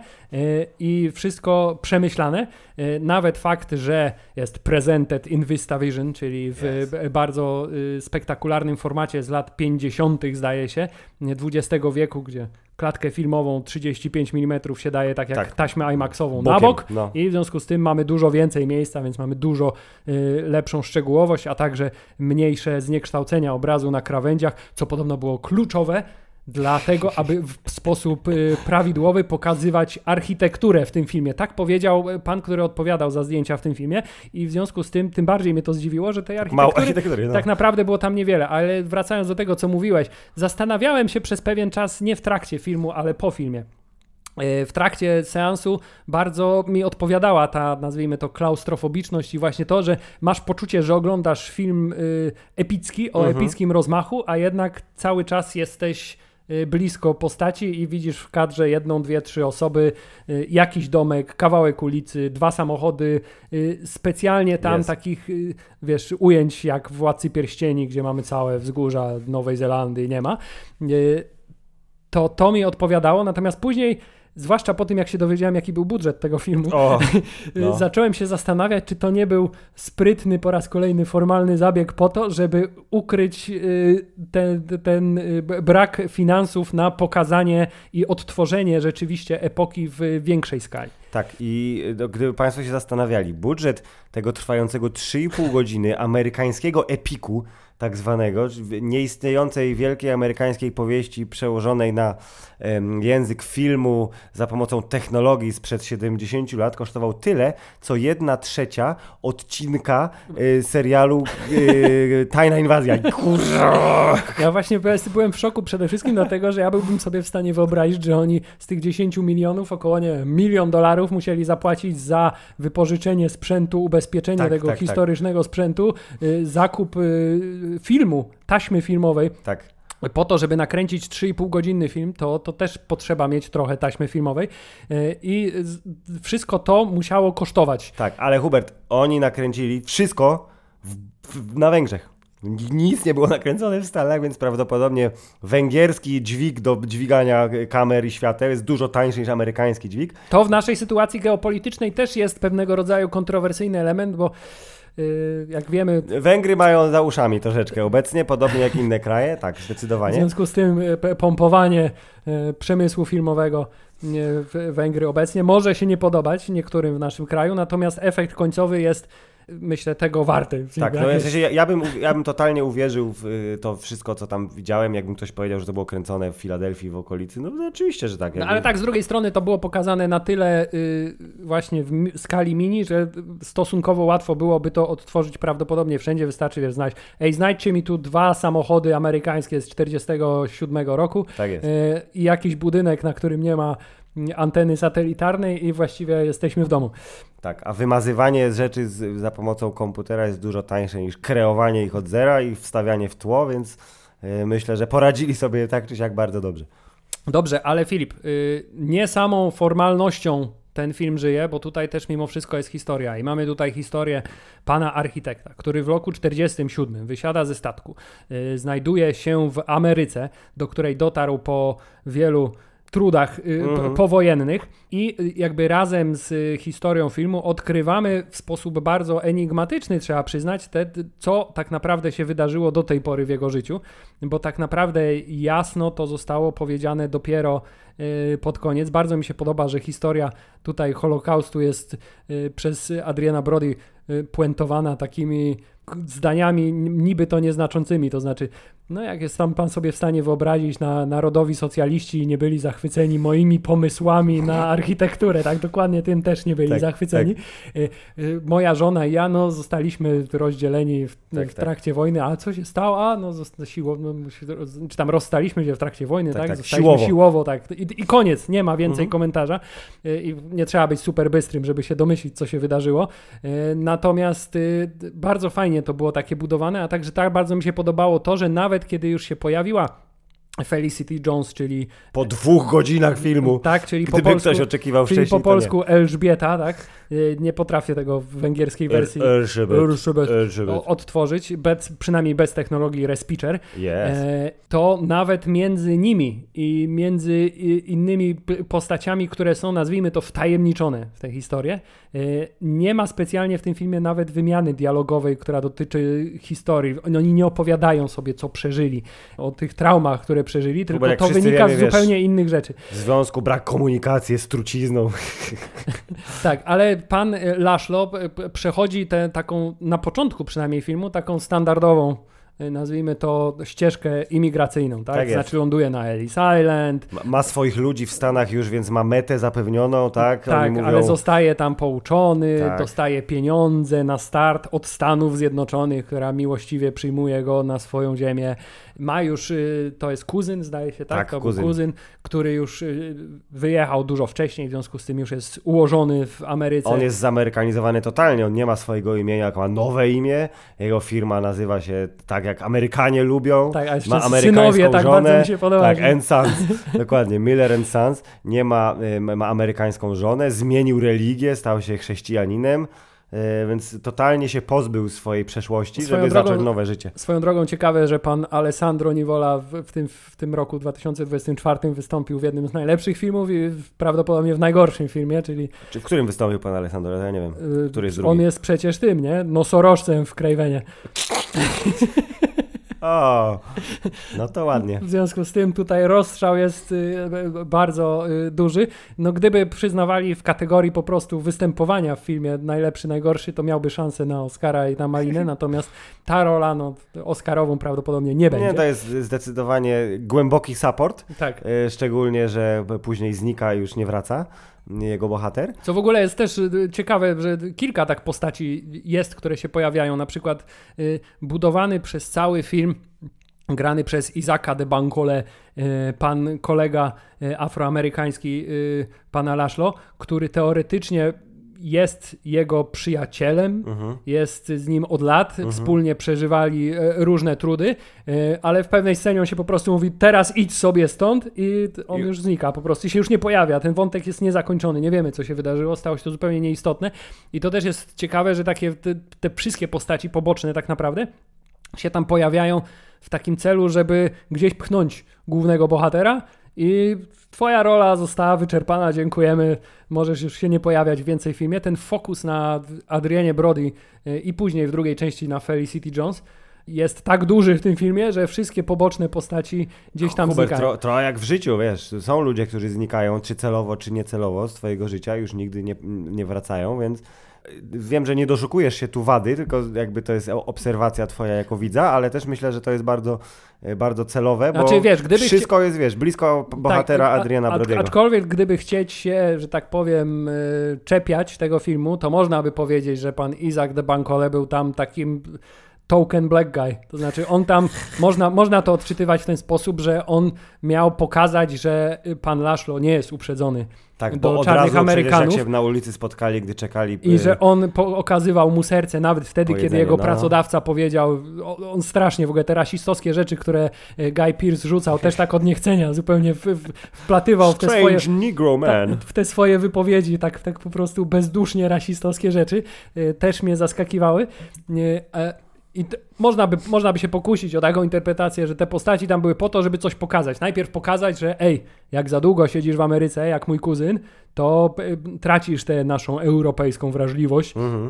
S2: i wszystko przemyślane. Nawet fakt, że jest presented in VistaVision, czyli w bardzo spektakularnym formacie z lat 50. zdaje się, XX wieku, gdzie klatkę filmową 35 mm się daje tak jak taśmę IMAX-ową na bok i w związku z tym mamy dużo więcej miejsca, więc mamy dużo lepszą szczegółowość, a także mniejsze zniekształcenia obrazu na krawędziach, co podobno było kluczowe dlatego, aby w sposób prawidłowy pokazywać architekturę w tym filmie. Tak powiedział pan, który odpowiadał za zdjęcia w tym filmie i w związku z tym bardziej mnie to zdziwiło, że tej architektury tak naprawdę było tam niewiele. Ale wracając do tego, co mówiłeś, zastanawiałem się przez pewien czas, nie w trakcie filmu, ale po filmie. W trakcie seansu bardzo mi odpowiadała ta, nazwijmy to, klaustrofobiczność i właśnie to, że masz poczucie, że oglądasz film epicki, o epickim rozmachu, a jednak cały czas jesteś blisko postaci i widzisz w kadrze 1, 2, 3 osoby, jakiś domek, kawałek ulicy, 2 samochody, specjalnie tam takich, ujęć jak w Władcy Pierścieni, gdzie mamy całe wzgórza Nowej Zelandii, nie ma. To mi odpowiadało, natomiast później, zwłaszcza po tym, jak się dowiedziałem, jaki był budżet tego filmu, zacząłem się zastanawiać, czy to nie był sprytny, po raz kolejny formalny zabieg po to, żeby ukryć ten brak finansów na pokazanie i odtworzenie rzeczywiście epoki w większej skali.
S1: Tak, i gdyby Państwo się zastanawiali, budżet tego trwającego 3,5 godziny amerykańskiego epiku, tak zwanego, nieistniejącej wielkiej amerykańskiej powieści przełożonej na język filmu za pomocą technologii sprzed 70 lat kosztował tyle, co 1/3 odcinka serialu Tajna Inwazja.
S2: Ja właśnie byłem w szoku przede wszystkim dlatego, że ja byłbym sobie w stanie wyobrazić, że oni z tych 10 milionów około, nie wiem, $1 milion musieli zapłacić za wypożyczenie sprzętu, ubezpieczenie tego historycznego sprzętu, zakup filmu, taśmy filmowej. Tak. Po to, żeby nakręcić 3,5-godzinny film, to też potrzeba mieć trochę taśmy filmowej i wszystko to musiało kosztować.
S1: Tak, ale Hubert, oni nakręcili wszystko na Węgrzech. Nic nie było nakręcone w Stanach, więc prawdopodobnie węgierski dźwig do dźwigania kamer i świateł jest dużo tańszy niż amerykański dźwig.
S2: To w naszej sytuacji geopolitycznej też jest pewnego rodzaju kontrowersyjny element, bo jak wiemy...
S1: Węgry mają za uszami troszeczkę obecnie, podobnie jak inne kraje, tak, zdecydowanie.
S2: W związku z tym pompowanie przemysłu filmowego w Węgry obecnie może się nie podobać niektórym w naszym kraju, natomiast efekt końcowy jest, myślę, tego warty.
S1: Tak, no w sensie ja bym totalnie uwierzył w to wszystko, co tam widziałem, jakbym ktoś powiedział, że to było kręcone w Filadelfii, w okolicy, no oczywiście, że tak.
S2: No, ale tak, z drugiej strony to było pokazane na tyle właśnie w skali mini, że stosunkowo łatwo byłoby to odtworzyć prawdopodobnie wszędzie, wystarczy, znaleźć, znajdźcie mi tu 2 samochody amerykańskie z 1947 roku
S1: Tak jest.
S2: I jakiś budynek, na którym nie ma anteny satelitarnej i właściwie jesteśmy w domu.
S1: Tak, a wymazywanie rzeczy za pomocą komputera jest dużo tańsze niż kreowanie ich od zera i wstawianie w tło, więc myślę, że poradzili sobie tak czy siak bardzo dobrze.
S2: Dobrze, ale Filip, nie samą formalnością ten film żyje, bo tutaj też mimo wszystko jest historia i mamy tutaj historię pana architekta, który w roku 1947 wysiada ze statku, znajduje się w Ameryce, do której dotarł po wielu trudach powojennych i jakby razem z historią filmu odkrywamy w sposób bardzo enigmatyczny, trzeba przyznać, co tak naprawdę się wydarzyło do tej pory w jego życiu, bo tak naprawdę jasno to zostało powiedziane dopiero pod koniec. Bardzo mi się podoba, że historia tutaj Holokaustu jest przez Adriana Brody puentowana takimi zdaniami niby to nieznaczącymi, to znaczy, no jak jest tam pan sobie w stanie wyobrazić, narodowi socjaliści nie byli zachwyceni moimi pomysłami na architekturę, tak dokładnie tym też nie byli zachwyceni. Tak. Moja żona i ja, no zostaliśmy rozdzieleni w trakcie wojny, a co się stało? A no czy tam rozstaliśmy się w trakcie wojny, tak? Zostaliśmy siłowo tak. I koniec, nie ma więcej komentarza i nie trzeba być super bystrym, żeby się domyślić, co się wydarzyło. Natomiast bardzo fajnie to było takie budowane, a także tak bardzo mi się podobało to, że nawet kiedy już się pojawiła Felicity Jones, czyli...
S1: Po 2 godzinach filmu.
S2: Tak, czyli
S1: gdyby
S2: po polsku,
S1: ktoś oczekiwał
S2: czyli
S1: wcześniej,
S2: po polsku Elżbieta, tak? Nie potrafię tego w węgierskiej wersji odtworzyć, przynajmniej bez technologii Respicher.
S1: Yes.
S2: To nawet między nimi i między innymi postaciami, które są, nazwijmy to, wtajemniczone w tę historię, nie ma specjalnie w tym filmie nawet wymiany dialogowej, która dotyczy historii. Oni nie opowiadają sobie, co przeżyli, o tych traumach, które przeżyli, tylko to wynika z zupełnie innych rzeczy.
S1: W związku brak komunikacji jest trucizną.
S2: Tak, ale pan Laszlo przechodzi taką, na początku przynajmniej filmu, taką standardową, nazwijmy to, ścieżkę imigracyjną, tak?
S1: Tak
S2: znaczy ląduje na Ellis Island.
S1: Ma swoich ludzi w Stanach już, więc ma metę zapewnioną, tak?
S2: Tak, mówią... ale zostaje tam pouczony,
S1: tak.
S2: Dostaje pieniądze na start od Stanów Zjednoczonych, która miłościwie przyjmuje go na swoją ziemię. Ma już, to jest kuzyn, zdaje się, tak? To był kuzyn, który już wyjechał dużo wcześniej, w związku z tym już jest ułożony w Ameryce.
S1: On jest zamerykanizowany totalnie, on nie ma swojego imienia, ma nowe imię, jego firma nazywa się tak, jak Amerykanie lubią,
S2: tak, a
S1: ma amerykańską
S2: synowie, tak
S1: żonę,
S2: bardzo mi się podoba,
S1: tak, and Sons, dokładnie, Miller and Sons, nie ma amerykańską żonę, zmienił religię, stał się chrześcijaninem, więc totalnie się pozbył swojej przeszłości, żeby zacząć nowe życie.
S2: Swoją drogą ciekawe, że pan Alessandro Nivola w tym roku 2024 wystąpił w jednym z najlepszych filmów i prawdopodobnie w najgorszym filmie, czyli...
S1: W którym wystąpił pan Alessandro? Ja nie wiem, który jest drugi.
S2: On jest przecież tym, nie? Nosorożcem w Cravenie.
S1: O, no to ładnie.
S2: W związku z tym tutaj rozstrzał jest bardzo duży. No gdyby przyznawali w kategorii po prostu występowania w filmie najlepszy, najgorszy, to miałby szansę na Oscara i na Malinę, natomiast ta rola, no Oscarową prawdopodobnie nie będzie.
S1: Nie, to jest zdecydowanie głęboki support,
S2: tak.
S1: Szczególnie, że później znika i już nie wraca jego bohater.
S2: Co w ogóle jest też ciekawe, że kilka tak postaci jest, które się pojawiają. Na przykład budowany przez cały film, grany przez Isaaca de Bancole, pan kolega afroamerykański pana Laszlo, który teoretycznie jest jego przyjacielem, jest z nim od lat, wspólnie przeżywali różne trudy, ale w pewnej scenie on się po prostu mówi, teraz idź sobie stąd i on już znika po prostu i się już nie pojawia. Ten wątek jest niezakończony, nie wiemy, co się wydarzyło, stało się to zupełnie nieistotne i to też jest ciekawe, że takie te wszystkie postaci poboczne tak naprawdę się tam pojawiają w takim celu, żeby gdzieś pchnąć głównego bohatera i twoja rola została wyczerpana, dziękujemy, możesz już się nie pojawiać więcej w filmie. Ten fokus na Adrianie Brody i później w drugiej części na Felicity Jones jest tak duży w tym filmie, że wszystkie poboczne postaci gdzieś tam znikają.
S1: Trochę jak w życiu, wiesz, są ludzie, którzy znikają, czy celowo, czy niecelowo z twojego życia, już nigdy nie wracają, więc wiem, że nie doszukujesz się tu wady, tylko jakby to jest obserwacja twoja jako widza, ale też myślę, że to jest bardzo, bardzo celowe, bo
S2: znaczy, wiesz,
S1: wszystko jest, wiesz, blisko bohatera Adriana Brody'ego.
S2: Aczkolwiek gdyby chcieć się, że tak powiem, czepiać tego filmu, to można by powiedzieć, że pan Isaac de Bancole był tam takim token black guy. To znaczy on tam, można to odczytywać w ten sposób, że on miał pokazać, że pan Laszlo nie jest uprzedzony
S1: tak,
S2: do
S1: bo
S2: czarnych
S1: razu,
S2: Amerykanów.
S1: jak się na ulicy spotkali, gdy czekali.
S2: I że on okazywał mu serce nawet wtedy, kiedy jego
S1: no.
S2: pracodawca powiedział, on strasznie w ogóle te rasistowskie rzeczy, które Guy Pearce rzucał, też tak od niechcenia, zupełnie wplatywał w te swoje,
S1: Negro man.
S2: w te swoje wypowiedzi, tak po prostu bezdusznie rasistowskie rzeczy, też mnie zaskakiwały. I można by się pokusić o taką interpretację, że te postaci tam były po to, żeby coś pokazać. Najpierw pokazać, że jak za długo siedzisz w Ameryce, jak mój kuzyn, to tracisz tę naszą europejską wrażliwość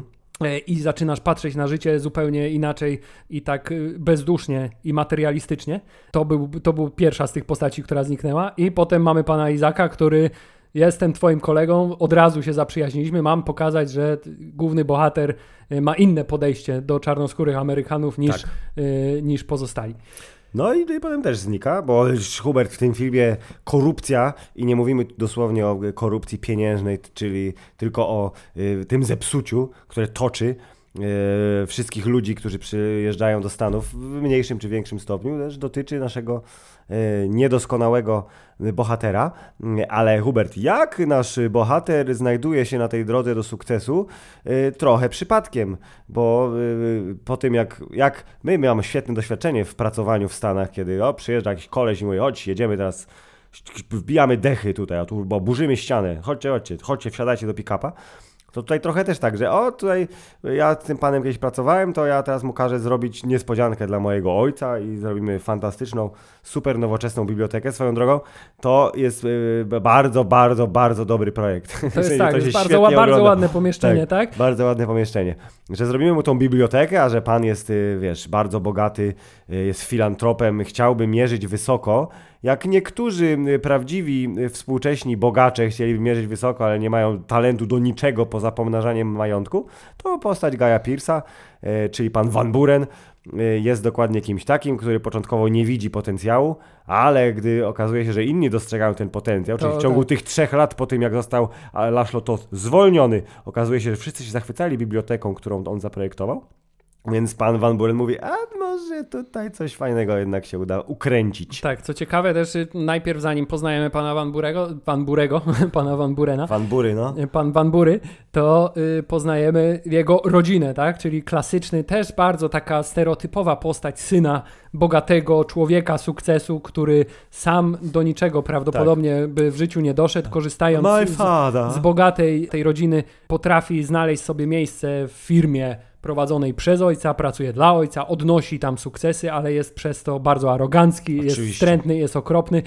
S2: i zaczynasz patrzeć na życie zupełnie inaczej i tak bezdusznie i materialistycznie. To był pierwsza z tych postaci, która zniknęła. I potem mamy pana Izaka, który... Jestem twoim kolegą, od razu się zaprzyjaźniliśmy, mam pokazać, że główny bohater ma inne podejście do czarnoskórych Amerykanów niż pozostali.
S1: No i potem też znika, bo Hubert w tym filmie korupcja i nie mówimy dosłownie o korupcji pieniężnej, czyli tylko o tym zepsuciu, które toczy wszystkich ludzi, którzy przyjeżdżają do Stanów w mniejszym czy większym stopniu, też dotyczy naszego niedoskonałego bohatera, ale Hubert, jak nasz bohater znajduje się na tej drodze do sukcesu? Trochę przypadkiem, bo po tym jak my mamy świetne doświadczenie w pracowaniu w Stanach, kiedy przyjeżdża jakiś koleś i mówi, chodź, jedziemy teraz, wbijamy dechy tutaj, bo burzymy ścianę, chodźcie, wsiadajcie do pick-upa. To tutaj trochę też tak, że tutaj ja z tym panem kiedyś pracowałem, to ja teraz mu każę zrobić niespodziankę dla mojego ojca i zrobimy fantastyczną, super nowoczesną bibliotekę. Swoją drogą, to jest bardzo, bardzo, bardzo dobry projekt.
S2: To jest tak, jest bardzo ładne pomieszczenie, tak?
S1: Bardzo ładne pomieszczenie. Że zrobimy mu tą bibliotekę, a że pan jest, wiesz, bardzo bogaty, jest filantropem, chciałby mierzyć wysoko, jak niektórzy prawdziwi współcześni bogacze chcieliby mierzyć wysoko, ale nie mają talentu do niczego poza pomnażaniem majątku, to postać Guy'a Pearce'a, czyli pan Van Buren, jest dokładnie kimś takim, który początkowo nie widzi potencjału, ale gdy okazuje się, że inni dostrzegają ten potencjał, czyli w ciągu tych 3 lat po tym, jak został Laszlo Toth zwolniony, okazuje się, że wszyscy się zachwycali biblioteką, którą on zaprojektował. Więc pan Van Buren mówi, a może tutaj coś fajnego jednak się uda ukręcić.
S2: Tak, co ciekawe też, najpierw zanim poznajemy pana Van Burena.
S1: Van Bury, no.
S2: Pan Van Bury, to poznajemy jego rodzinę, tak? Czyli klasyczny, też bardzo taka stereotypowa postać syna bogatego człowieka sukcesu, który sam do niczego prawdopodobnie by w życiu nie doszedł, korzystając z bogatej tej rodziny, potrafi znaleźć sobie miejsce w firmie prowadzonej przez ojca, pracuje dla ojca, odnosi tam sukcesy, ale jest przez to bardzo arogancki, jest wstrętny, jest okropny.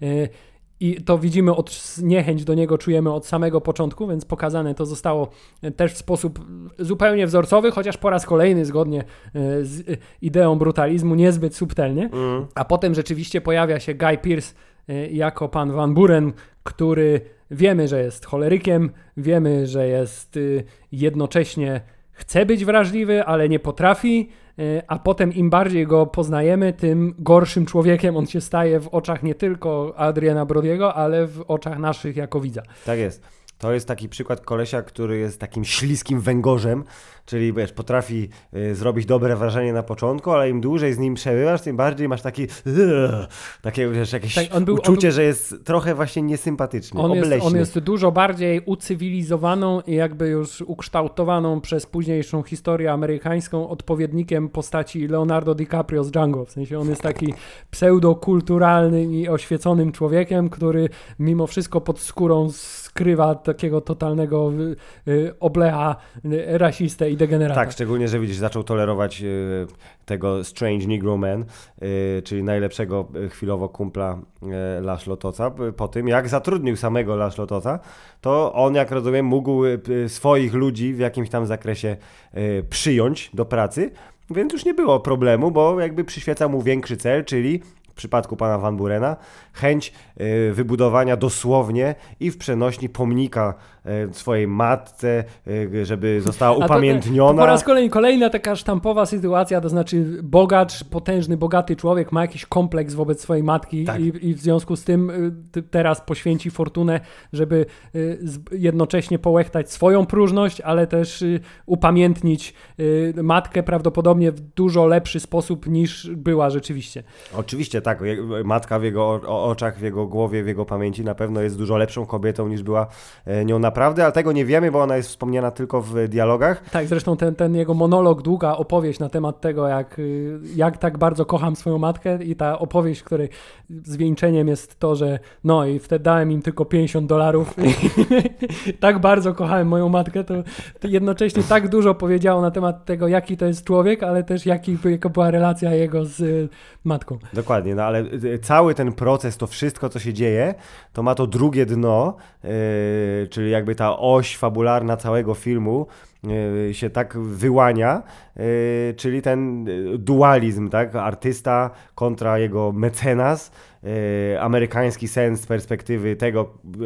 S2: I to widzimy, niechęć do niego czujemy od samego początku, więc pokazane to zostało też w sposób zupełnie wzorcowy, chociaż po raz kolejny zgodnie z ideą brutalizmu niezbyt subtelnie. A potem rzeczywiście pojawia się Guy Pearce jako pan Van Buren, który wiemy, że jest cholerykiem, wiemy, że jest jednocześnie chce być wrażliwy, ale nie potrafi, a potem im bardziej go poznajemy, tym gorszym człowiekiem on się staje w oczach nie tylko Adriana Brody'ego, ale w oczach naszych jako widza.
S1: Tak jest. To jest taki przykład kolesia, który jest takim śliskim węgorzem, czyli wiesz, potrafi zrobić dobre wrażenie na początku, ale im dłużej z nim przebywasz, tym bardziej masz takie wiesz, jakieś uczucie, że jest trochę właśnie niesympatyczny, obleśny.
S2: On jest dużo bardziej ucywilizowaną i jakby już ukształtowaną przez późniejszą historię amerykańską odpowiednikiem postaci Leonardo DiCaprio z Django. W sensie on jest taki pseudokulturalnym i oświeconym człowiekiem, który mimo wszystko pod skórą skrywa takiego totalnego oblecha, rasistę i degenerata.
S1: Tak, szczególnie, że widzisz, zaczął tolerować tego Strange Negro Man, czyli najlepszego chwilowo kumpla Laszlo Toca. Po tym, jak zatrudnił samego Laszlo Toca, to on, jak rozumiem, mógł swoich ludzi w jakimś tam zakresie przyjąć do pracy, więc już nie było problemu, bo jakby przyświecał mu większy cel, czyli w przypadku pana Van Burena chęć wybudowania dosłownie i w przenośni pomnika swojej matce, żeby została upamiętniona.
S2: To po raz kolejna taka sztampowa sytuacja, to znaczy bogacz, potężny, bogaty człowiek ma jakiś kompleks wobec swojej matki
S1: tak.
S2: i w związku z tym teraz poświęci fortunę, żeby jednocześnie połechtać swoją próżność, ale też upamiętnić matkę prawdopodobnie w dużo lepszy sposób niż była rzeczywiście.
S1: Oczywiście tak, matka w jego oczach, w jego głowie, w jego pamięci na pewno jest dużo lepszą kobietą niż była nią naprawdę, ale tego nie wiemy, bo ona jest wspomniana tylko w dialogach.
S2: Tak, zresztą ten jego monolog, długa opowieść na temat tego, jak tak bardzo kocham swoją matkę i ta opowieść, której zwieńczeniem jest to, że no i wtedy dałem im tylko $50 i tak bardzo kochałem moją matkę, to jednocześnie tak dużo powiedziało na temat tego, jaki to jest człowiek, ale też jaka była relacja jego z matką.
S1: Dokładnie, no ale cały ten proces, to wszystko, co się dzieje, to ma to drugie dno, czyli jakby ta oś fabularna całego filmu się tak wyłania, czyli ten dualizm, tak? Artysta kontra jego mecenas, amerykański sen z perspektywy tego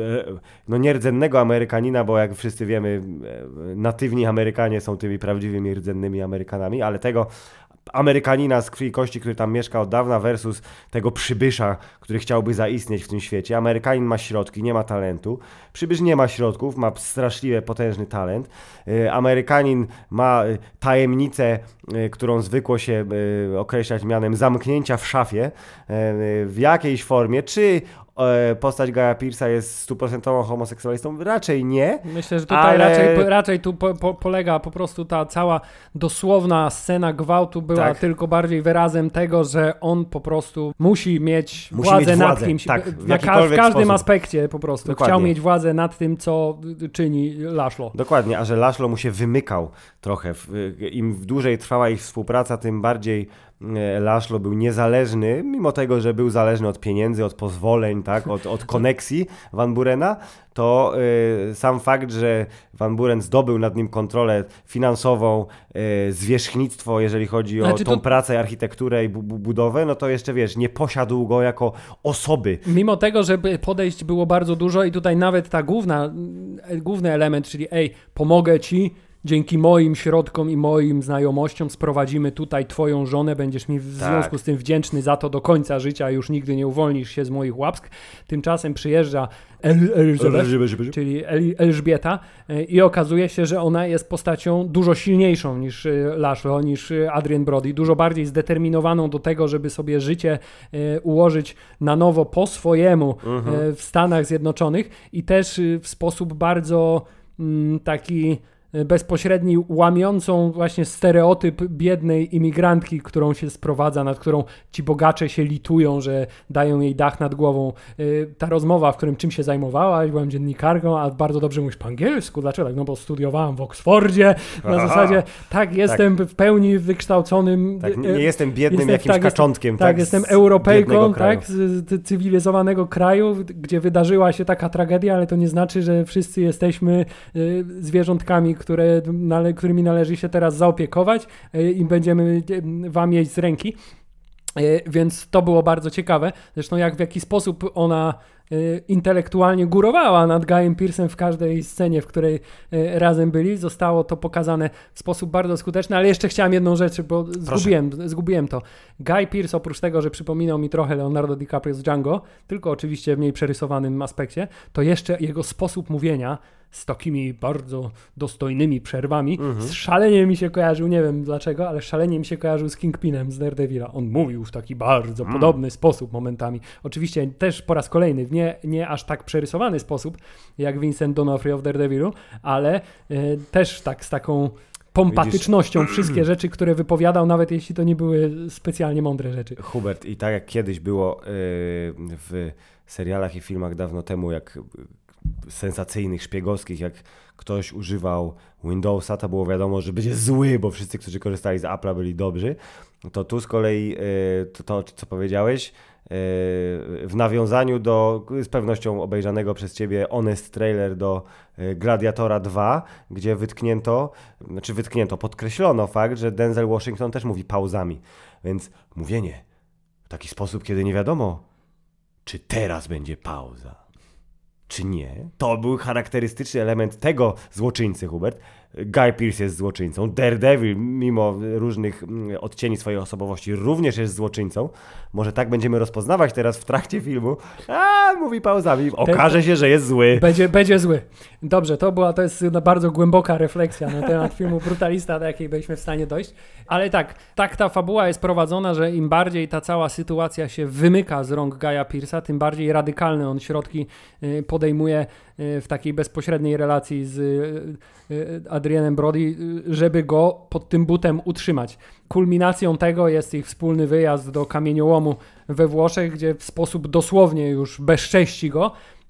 S1: no nierdzенnego Amerykanina, bo jak wszyscy wiemy, natywni Amerykanie są tymi prawdziwymi rdzennymi Amerykanami, ale tego Amerykanina z krwi i kości, który tam mieszka od dawna versus tego przybysza, który chciałby zaistnieć w tym świecie. Amerykanin ma środki, nie ma talentu. Przybysz nie ma środków, ma straszliwie potężny talent. Amerykanin ma tajemnicę, którą zwykło się określać mianem zamknięcia w szafie w jakiejś formie. Czy postać Guy'a Pearce'a jest 100% homoseksualistą? Raczej nie.
S2: Myślę, że tutaj raczej tu polega po prostu ta cała dosłowna scena gwałtu była tylko bardziej wyrazem tego, że on po prostu musi mieć władzę nad kimś.
S1: Tak,
S2: w każdym aspekcie po prostu. Dokładnie. Chciał mieć władzę nad tym, co czyni Laszlo.
S1: Dokładnie, a że Laszlo mu się wymykał trochę. Im dłużej trwała ich współpraca, tym bardziej Laszlo był niezależny, mimo tego, że był zależny od pieniędzy, od pozwoleń, tak, od koneksji Van Burena, to sam fakt, że Van Buren zdobył nad nim kontrolę finansową, zwierzchnictwo, jeżeli chodzi o tą pracę, architekturę i budowę, no to jeszcze wiesz, nie posiadł go jako osoby.
S2: Mimo tego, że podejść było bardzo dużo i tutaj nawet ta główny element, czyli pomogę ci, dzięki moim środkom i moim znajomościom sprowadzimy tutaj twoją żonę, będziesz mi w związku z tym wdzięczny za to do końca życia, już nigdy nie uwolnisz się z moich łask. Tymczasem przyjeżdża czyli Elżbieta i okazuje się, że ona jest postacią dużo silniejszą niż Laszlo, niż Adrien Brody, dużo bardziej zdeterminowaną do tego, żeby sobie życie ułożyć na nowo po swojemu w Stanach Zjednoczonych i też w sposób bardzo taki bezpośredni, łamiącą właśnie stereotyp biednej imigrantki, którą się sprowadza, nad którą ci bogacze się litują, że dają jej dach nad głową. Ta rozmowa, w którym czym się zajmowałaś, byłam dziennikarką, a bardzo dobrze mówisz po angielsku. Dlaczego? No bo studiowałam w Oksfordzie. Na zasadzie jestem w pełni wykształconym.
S1: Tak, nie jestem biednym jakimś kaczątkiem.
S2: Jestem Europejką, z cywilizowanego kraju, gdzie wydarzyła się taka tragedia, ale to nie znaczy, że wszyscy jesteśmy zwierzątkami, którymi należy się teraz zaopiekować i będziemy wam jeść z ręki. Więc to było bardzo ciekawe. Zresztą w jaki sposób ona intelektualnie górowała nad Guy'em Pearce'em w każdej scenie, w której razem byli. Zostało to pokazane w sposób bardzo skuteczny, ale jeszcze chciałem jedną rzecz, bo zgubiłem to. Guy Pearce, oprócz tego, że przypominał mi trochę Leonardo DiCaprio z Django, tylko oczywiście w mniej przerysowanym aspekcie, to jeszcze jego sposób mówienia z takimi bardzo dostojnymi przerwami, szalenie mi się kojarzył, nie wiem dlaczego, ale szalenie mi się kojarzył z Kingpinem z Daredevila. On mówił w taki bardzo podobny sposób momentami. Oczywiście też po raz kolejny w nie aż tak przerysowany sposób, jak Vincent D'Onofrio w Daredevilu, ale też tak z taką pompatycznością wszystkie rzeczy, które wypowiadał, nawet jeśli to nie były specjalnie mądre rzeczy.
S1: Hubert, i tak jak kiedyś było w serialach i filmach dawno temu, jak sensacyjnych, szpiegowskich, jak ktoś używał Windowsa, to było wiadomo, że będzie zły, bo wszyscy, którzy korzystali z Apple'a, byli dobrzy. To tu z kolei to co powiedziałeś, w nawiązaniu do z pewnością obejrzanego przez ciebie honest trailer do Gladiatora 2, gdzie podkreślono fakt, że Denzel Washington też mówi pauzami. Więc mówienie w taki sposób, kiedy nie wiadomo, czy teraz będzie pauza, czy nie, to był charakterystyczny element tego złoczyńcy, Hubert. Guy Pearce jest złoczyńcą, Daredevil, mimo różnych odcieni swojej osobowości, również jest złoczyńcą. Może tak będziemy rozpoznawać teraz w trakcie filmu. Mówi pauzami, okaże się, że jest zły.
S2: Będzie zły. Dobrze, to jest bardzo głęboka refleksja na temat filmu Brutalista, do jakiej byliśmy w stanie dojść. Ale tak ta fabuła jest prowadzona, że im bardziej ta cała sytuacja się wymyka z rąk Guy'a Pearce'a, tym bardziej radykalne on środki podejmuje w takiej bezpośredniej relacji z Adrianem Brody, żeby go pod tym butem utrzymać. Kulminacją tego jest ich wspólny wyjazd do kamieniołomu we Włoszech, gdzie w sposób dosłownie już bezcześci go.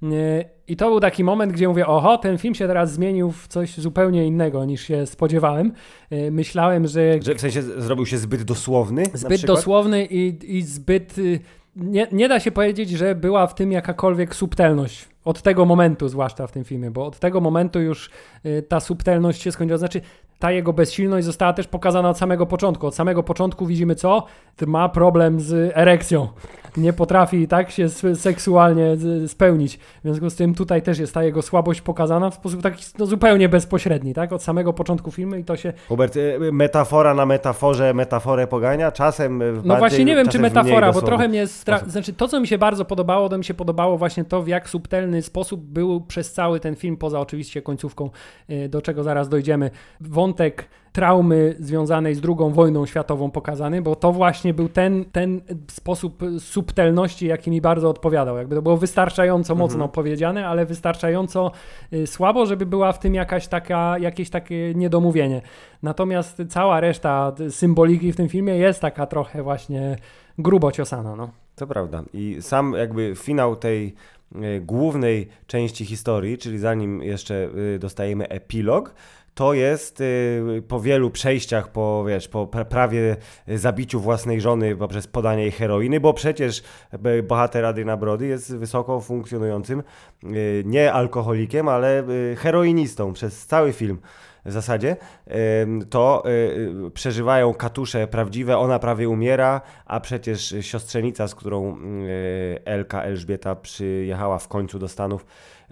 S2: I to był taki moment, gdzie mówię, ten film się teraz zmienił w coś zupełnie innego niż się spodziewałem. Myślałem, że
S1: w sensie zrobił się zbyt dosłowny?
S2: Zbyt dosłowny i zbyt... Nie da się powiedzieć, że była w tym jakakolwiek subtelność. Od tego momentu zwłaszcza w tym filmie, bo od tego momentu już ta subtelność się skończyła. Znaczy ta jego bezsilność została też pokazana od samego początku. Od samego początku widzimy ma problem z erekcją. Nie potrafi tak się seksualnie spełnić. W związku z tym tutaj też jest ta jego słabość pokazana w sposób taki zupełnie bezpośredni, tak? Od samego początku filmu i to się...
S1: Hubert, metafora na metaforę pogania? Czasem
S2: No właśnie nie wiem, czy metafora, bo trochę mnie... Znaczy to, co mi się bardzo podobało, to mi się podobało właśnie to, w jak subtelny sposób był przez cały ten film, poza oczywiście końcówką, do czego zaraz dojdziemy, wątek traumy związanej z II wojną światową pokazany, bo to właśnie był ten sposób subtelności, jaki mi bardzo odpowiadał. Jakby to było wystarczająco mocno powiedziane, ale wystarczająco słabo, żeby była w tym jakieś takie niedomówienie. Natomiast cała reszta symboliki w tym filmie jest taka trochę właśnie grubo ciosana. No.
S1: To prawda. I sam jakby finał tej głównej części historii, czyli zanim jeszcze dostajemy epilog, to jest po wielu przejściach, po prawie zabiciu własnej żony poprzez podanie jej heroiny, bo przecież bohater Adriana Brody jest wysoko funkcjonującym nie alkoholikiem, ale heroinistą przez cały film. W zasadzie to przeżywają katusze prawdziwe, ona prawie umiera, a przecież siostrzenica, z którą Elżbieta przyjechała w końcu do Stanów,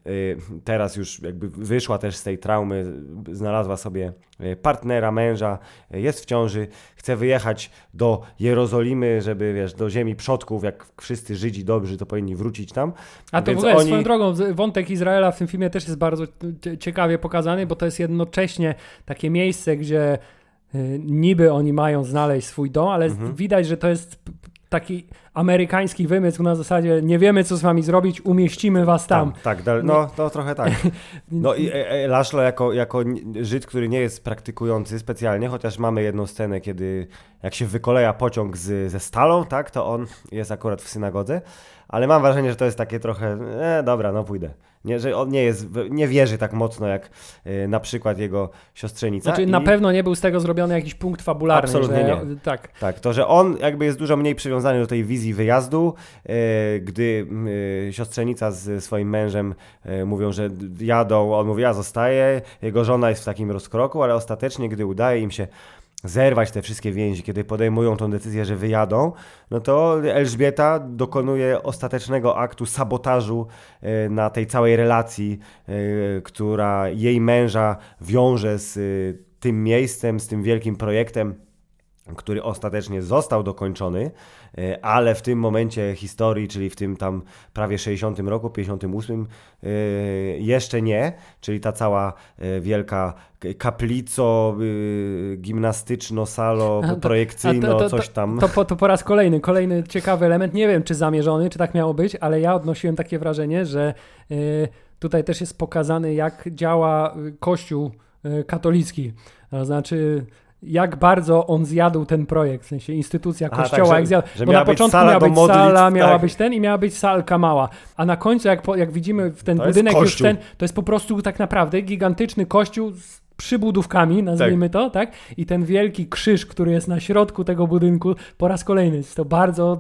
S1: teraz już jakby wyszła też z tej traumy, znalazła sobie partnera, męża, jest w ciąży, chce wyjechać do Jerozolimy, żeby do ziemi przodków, jak wszyscy Żydzi dobrzy, to powinni wrócić tam.
S2: A to w ogóle swoją drogą wątek Izraela w tym filmie też jest bardzo ciekawie pokazany, bo to jest jednocześnie takie miejsce, gdzie niby oni mają znaleźć swój dom, ale widać, że to jest taki amerykański wymysł na zasadzie nie wiemy, co z wami zrobić, umieścimy was tam.
S1: No trochę tak. No i Laszlo jako Żyd, który nie jest praktykujący specjalnie, chociaż mamy jedną scenę, kiedy jak się wykoleja pociąg ze stalą, tak, to on jest akurat w synagodze, ale mam wrażenie, że to jest takie trochę, dobra, pójdę. Nie, że on nie wierzy tak mocno jak na przykład jego siostrzenica.
S2: Znaczy na pewno nie był z tego zrobiony jakiś punkt fabularny.
S1: Absolutnie nie. Tak, to, że on jakby jest dużo mniej przywiązany do tej wizji wyjazdu, gdy siostrzenica z swoim mężem mówią, że jadą, on mówi, ja zostaję, jego żona jest w takim rozkroku, ale ostatecznie, gdy udaje im się zerwać te wszystkie więzi, kiedy podejmują tą decyzję, że wyjadą, no to Elżbieta dokonuje ostatecznego aktu sabotażu na tej całej relacji, która jej męża wiąże z tym miejscem, z tym wielkim projektem, który ostatecznie został dokończony, ale w tym momencie historii, czyli w tym tam prawie 60 roku, 58, jeszcze nie, czyli ta cała wielka kaplico, gimnastyczno, salo, projekcyjno, coś tam.
S2: To po raz kolejny ciekawy element, nie wiem czy zamierzony, czy tak miało być, ale ja odnosiłem takie wrażenie, że tutaj też jest pokazany jak działa Kościół katolicki, to znaczy jak bardzo on zjadł ten projekt, w sensie instytucja kościoła,
S1: tak,
S2: jak zjadł.
S1: że
S2: Bo
S1: miała
S2: na
S1: być
S2: początku
S1: sala
S2: miała
S1: do
S2: być
S1: modlitw,
S2: sala, miała
S1: tak.
S2: być ten i miała być salka mała. A na końcu, jak widzimy w ten
S1: To jest
S2: budynek już
S1: kościół.
S2: to jest po prostu tak naprawdę gigantyczny kościół z przybudówkami, nazwijmy to, tak? I ten wielki krzyż, który jest na środku tego budynku, po raz kolejny jest to bardzo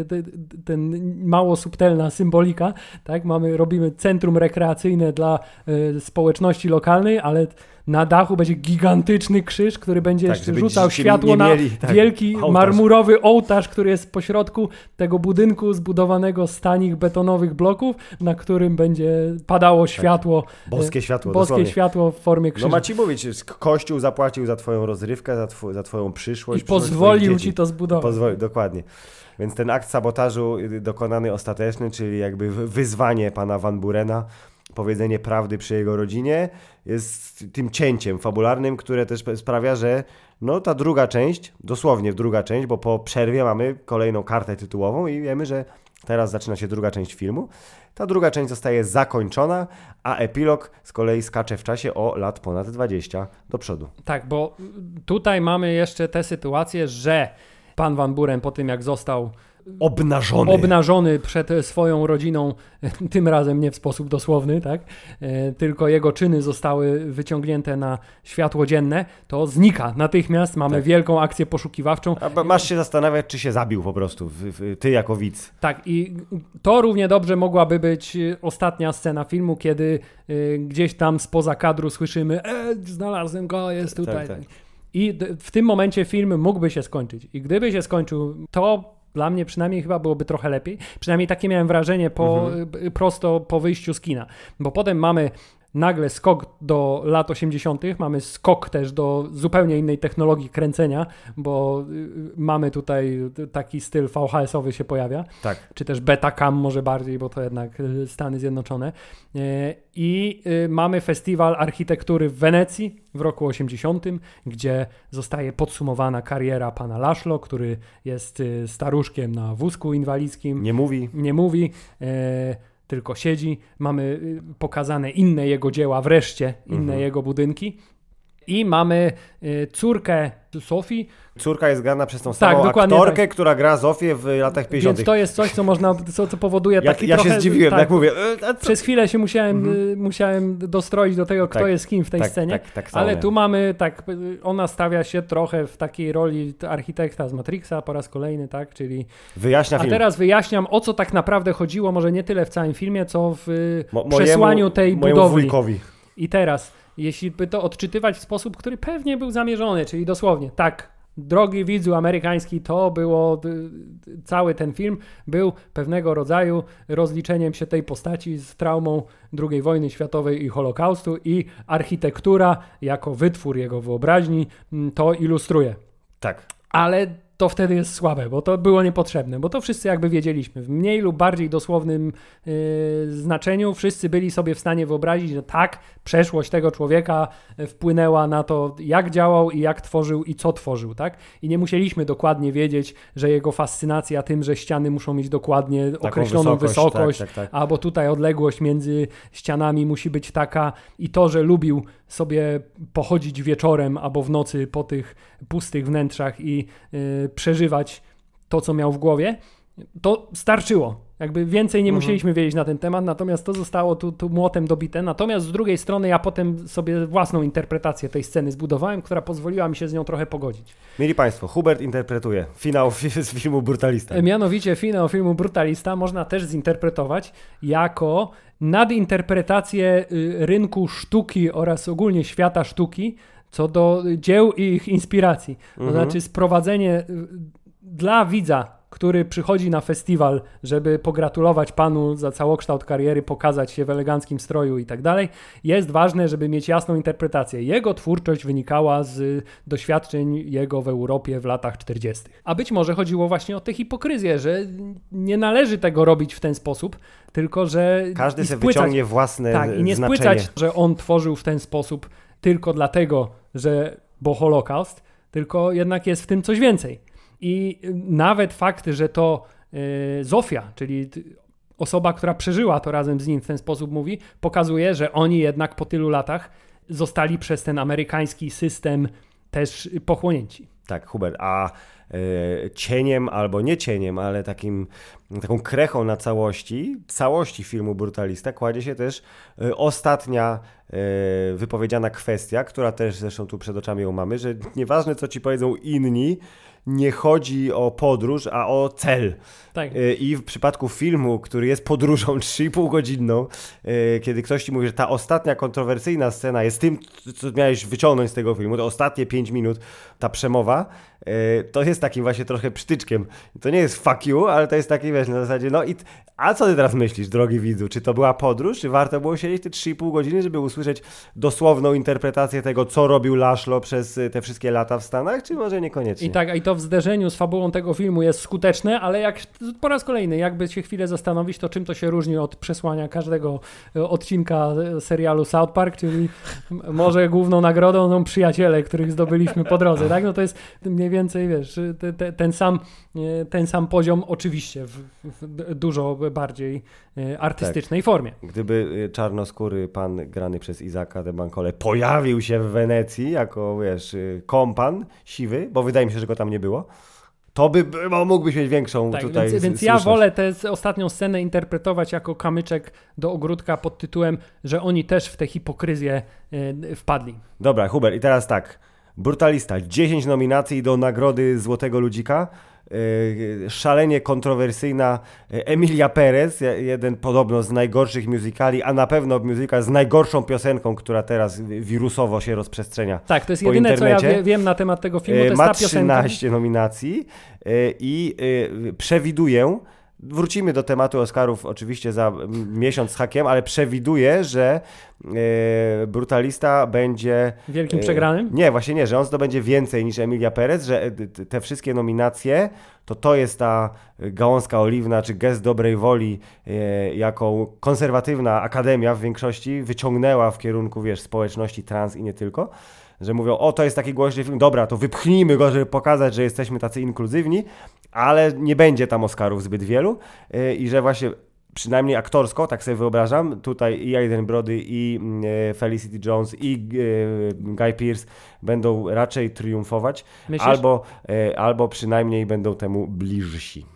S2: ten mało subtelna symbolika, tak? Robimy centrum rekreacyjne dla społeczności lokalnej, ale na dachu będzie gigantyczny krzyż, który będzie
S1: Tak,
S2: jeszcze
S1: żeby
S2: rzucał
S1: dzieci
S2: światło
S1: nie
S2: na
S1: mieli, tak,
S2: wielki
S1: ołtarz.
S2: marmurowy ołtarz, który jest pośrodku tego budynku zbudowanego z tanich betonowych bloków, na którym będzie padało światło.
S1: Boskie światło,
S2: Boskie
S1: dosłownie.
S2: światło w formie krzyża.
S1: No ma ci mówić, Kościół zapłacił za twoją rozrywkę, za twoją przyszłość.
S2: I
S1: przyszłość
S2: pozwolił
S1: twoich
S2: ci
S1: dzieci.
S2: to zbudować.
S1: Dokładnie. Więc ten akt sabotażu dokonany ostateczny, czyli jakby wyzwanie pana Van Burena, powiedzenie prawdy przy jego rodzinie, jest tym cięciem fabularnym, które też sprawia, że no ta druga część, dosłownie druga część, bo po przerwie mamy kolejną kartę tytułową i wiemy, że teraz zaczyna się druga część filmu. Ta druga część zostaje zakończona, a epilog z kolei skacze w czasie o lat ponad 20 do przodu.
S2: Tak, bo tutaj mamy jeszcze tę sytuację, że pan Van Buren po tym jak został obnażony przed swoją rodziną, tym razem nie w sposób dosłowny, tak? Tylko jego czyny zostały wyciągnięte na światło dzienne, to znika natychmiast, mamy wielką akcję poszukiwawczą.
S1: A masz się zastanawiać, czy się zabił po prostu, ty jako widz.
S2: Tak, i to równie dobrze mogłaby być ostatnia scena filmu, kiedy gdzieś tam spoza kadru słyszymy znalazłem go, jest tutaj.
S1: Tak.
S2: I w tym momencie film mógłby się skończyć. I gdyby się skończył, to dla mnie przynajmniej chyba byłoby trochę lepiej. Przynajmniej takie miałem wrażenie prosto po wyjściu z kina. Bo potem mamy nagle skok do lat 80., mamy skok też do zupełnie innej technologii kręcenia, bo mamy tutaj taki styl VHS-owy się pojawia.
S1: Tak.
S2: Czy też Betacam może bardziej, bo to jednak Stany Zjednoczone. I mamy festiwal architektury w Wenecji w roku 80., gdzie zostaje podsumowana kariera pana Laszlo, który jest staruszkiem na wózku inwalidzkim. Nie mówi. Tylko siedzi. Mamy pokazane inne jego dzieła, wreszcie inne jego budynki. I mamy córkę Sofii.
S1: Córka jest grana przez tą samą aktorkę, która gra Zofię w latach 50.
S2: Więc to jest coś, co można, co powoduje taki
S1: ja
S2: trochę...
S1: się zdziwiłem, tak mówię.
S2: Przez chwilę się musiałem dostroić do tego, kto jest kim w tej scenie.
S1: Tak
S2: ale tu mamy, ona stawia się trochę w takiej roli architekta z Matrixa po raz kolejny, tak, czyli...
S1: Wyjaśnia film.
S2: A teraz wyjaśniam, o co tak naprawdę chodziło, może nie tyle w całym filmie, co w przesłaniu tej budowli.
S1: Wujkowi.
S2: I teraz, jeśli by to odczytywać w sposób, który pewnie był zamierzony, czyli dosłownie, tak, drogi widzu amerykański, to było, cały ten film był pewnego rodzaju rozliczeniem się tej postaci z traumą II wojny światowej i Holokaustu i architektura jako wytwór jego wyobraźni to ilustruje.
S1: Tak.
S2: Ale to wtedy jest słabe, bo to było niepotrzebne, bo to wszyscy jakby wiedzieliśmy. W mniej lub bardziej dosłownym znaczeniu wszyscy byli sobie w stanie wyobrazić, że tak, przeszłość tego człowieka wpłynęła na to, jak działał i jak tworzył i co tworzył, tak? I nie musieliśmy dokładnie wiedzieć, że jego fascynacja tym, że ściany muszą mieć dokładnie określoną wysokość,
S1: tak.
S2: albo tutaj odległość między ścianami musi być taka i to, że lubił sobie pochodzić wieczorem albo w nocy po tych pustych wnętrzach i przeżywać to, co miał w głowie, to starczyło. Jakby więcej nie musieliśmy wiedzieć na ten temat, natomiast to zostało tu młotem dobite. Natomiast z drugiej strony ja potem sobie własną interpretację tej sceny zbudowałem, która pozwoliła mi się z nią trochę pogodzić.
S1: Mieli Państwo, Hubert interpretuje finał z filmu Brutalista.
S2: Mianowicie finał filmu Brutalista można też zinterpretować jako nadinterpretację rynku sztuki oraz ogólnie świata sztuki co do dzieł i ich inspiracji. To znaczy sprowadzenie dla widza, który przychodzi na festiwal, żeby pogratulować panu za całokształt kariery, pokazać się w eleganckim stroju i tak dalej, jest ważne, żeby mieć jasną interpretację. Jego twórczość wynikała z doświadczeń jego w Europie w latach 40. A być może chodziło właśnie o tę hipokryzję, że nie należy tego robić w ten sposób, tylko że...
S1: Każdy sobie wyciągnie własne
S2: tak, i nie
S1: znaczenie.
S2: spłycać, że on tworzył w ten sposób tylko dlatego, bo Holokaust, tylko jednak jest w tym coś więcej. I nawet fakt, że to Zofia, czyli osoba, która przeżyła to razem z nim w ten sposób mówi, pokazuje, że oni jednak po tylu latach zostali przez ten amerykański system też pochłonięci.
S1: Tak, Hubert, a cieniem albo nie cieniem, ale taką krechą na całości filmu Brutalista kładzie się też ostatnia wypowiedziana kwestia, która też zresztą tu przed oczami ją mamy, że nieważne co ci powiedzą inni, nie chodzi o podróż, a o cel.
S2: Tak.
S1: I w przypadku filmu, który jest podróżą 3,5 godzinną, kiedy ktoś ci mówi, że ta ostatnia kontrowersyjna scena jest tym, co miałeś wyciągnąć z tego filmu, to ostatnie 5 minut, ta przemowa, to jest takim właśnie trochę psztyczkiem. To nie jest fuck you, ale to jest taki, wiesz, na zasadzie, a co ty teraz myślisz, drogi widzu? Czy to była podróż? Czy warto było siedzieć te 3,5 godziny, żeby usłyszeć dosłowną interpretację tego, co robił Laszlo przez te wszystkie lata w Stanach, czy może niekoniecznie?
S2: I to w zderzeniu z fabułą tego filmu jest skuteczne, ale jak po raz kolejny, jakby się chwilę zastanowić, to czym to się różni od przesłania każdego odcinka serialu South Park, czyli może główną nagrodą są przyjaciele, których zdobyliśmy po drodze, tak? No to jest mniej więcej, wiesz, ten sam poziom, oczywiście w dużo bardziej artystycznej formie.
S1: Gdyby czarnoskóry pan grany przez Izaka de Bancole pojawił się w Wenecji jako, wiesz, kompan siwy, bo wydaje mi się, że go tam nie było, to mógłbyś mieć większą tutaj
S2: więc ja wolę tę ostatnią scenę interpretować jako kamyczek do ogródka pod tytułem, że oni też w tę hipokryzję wpadli.
S1: Dobra, Hubert, i teraz tak. Brutalista, 10 nominacji do nagrody Złotego Ludzika. Szalenie kontrowersyjna Emilia Perez, jeden podobno z najgorszych musicali, a na pewno musical z najgorszą piosenką, która teraz wirusowo się rozprzestrzenia.
S2: Tak, to jest jedyne, internecie. Co ja wiem na temat tego filmu, to jest
S1: ma
S2: ta piosenka.
S1: 13 nominacji i przewiduję, wrócimy do tematu Oscarów oczywiście za miesiąc z hakiem, ale przewiduję, że Brutalista będzie...
S2: Wielkim przegranym?
S1: Nie, właśnie nie, że on zdobędzie więcej niż Emilia Perez, że te wszystkie nominacje to jest ta gałązka oliwna, czy gest dobrej woli, jaką konserwatywna akademia w większości wyciągnęła w kierunku, wiesz, społeczności trans i nie tylko. Że mówią, to jest taki głośny film, dobra, to wypchnijmy go, żeby pokazać, że jesteśmy tacy inkluzywni, ale nie będzie tam Oscarów zbyt wielu i że właśnie przynajmniej aktorsko, tak sobie wyobrażam, tutaj i Adrien Brody, i Felicity Jones, i Guy Pearce będą raczej triumfować, albo przynajmniej będą temu bliżsi.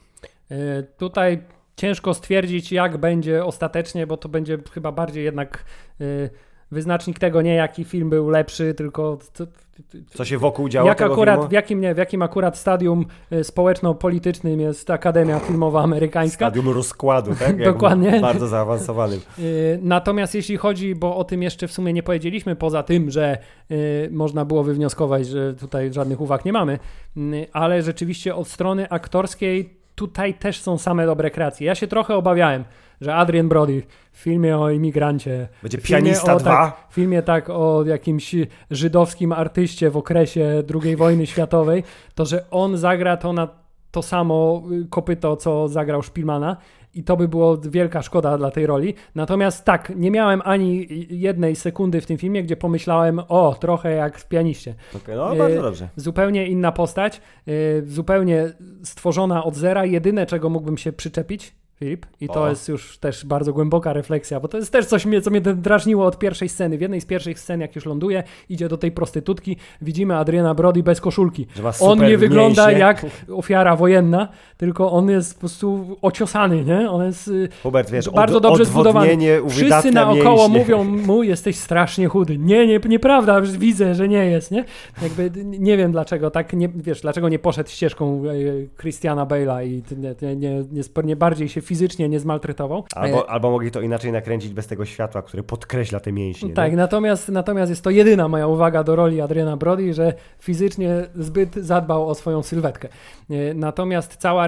S2: Tutaj ciężko stwierdzić, jak będzie ostatecznie, bo to będzie chyba bardziej jednak... wyznacznik tego nie, jaki film był lepszy, tylko
S1: co się wokół działo tego
S2: filmu? W jakim akurat stadium społeczno-politycznym jest Akademia Filmowa Amerykańska.
S1: Stadium rozkładu, tak?
S2: Dokładnie.
S1: Bardzo zaawansowanym.
S2: Natomiast jeśli chodzi, bo o tym jeszcze w sumie nie powiedzieliśmy, poza tym, że można było wywnioskować, że tutaj żadnych uwag nie mamy, ale rzeczywiście od strony aktorskiej tutaj też są same dobre kreacje. Ja się trochę obawiałem, że Adrien Brody w filmie o imigrancie,
S1: będzie Pianista 2,
S2: w filmie o jakimś żydowskim artyście w okresie II wojny światowej, to że on zagra to na to samo kopyto, co zagrał Szpilmana i to by było wielka szkoda dla tej roli. Natomiast tak, nie miałem ani jednej sekundy w tym filmie, gdzie pomyślałem, trochę jak w Pianiście.
S1: Okay, bardzo dobrze.
S2: Zupełnie inna postać, zupełnie stworzona od zera. Jedyne, czego mógłbym się przyczepić, Filip, i to jest już też bardzo głęboka refleksja, bo to jest też coś, co mnie drażniło od pierwszej sceny. W jednej z pierwszych scen, jak już ląduje, idzie do tej prostytutki, widzimy Adriana Brody bez koszulki. On nie wygląda jak ofiara wojenna, tylko on jest po prostu ociosany, nie? On jest
S1: Hubert, wiesz,
S2: bardzo dobrze zbudowany. Wszyscy naokoło
S1: mięśnie.
S2: mówią mu, jesteś strasznie chudy. Nie, nieprawda, widzę, że nie jest, nie? Jakby nie wiem dlaczego, dlaczego nie poszedł ścieżką Christiana Bale'a i nie bardziej się fizycznie nie zmaltretował.
S1: Albo mogli to inaczej nakręcić bez tego światła, które podkreśla te mięśnie.
S2: Tak, natomiast jest to jedyna moja uwaga do roli Adriana Brody, że fizycznie zbyt zadbał o swoją sylwetkę. Natomiast cała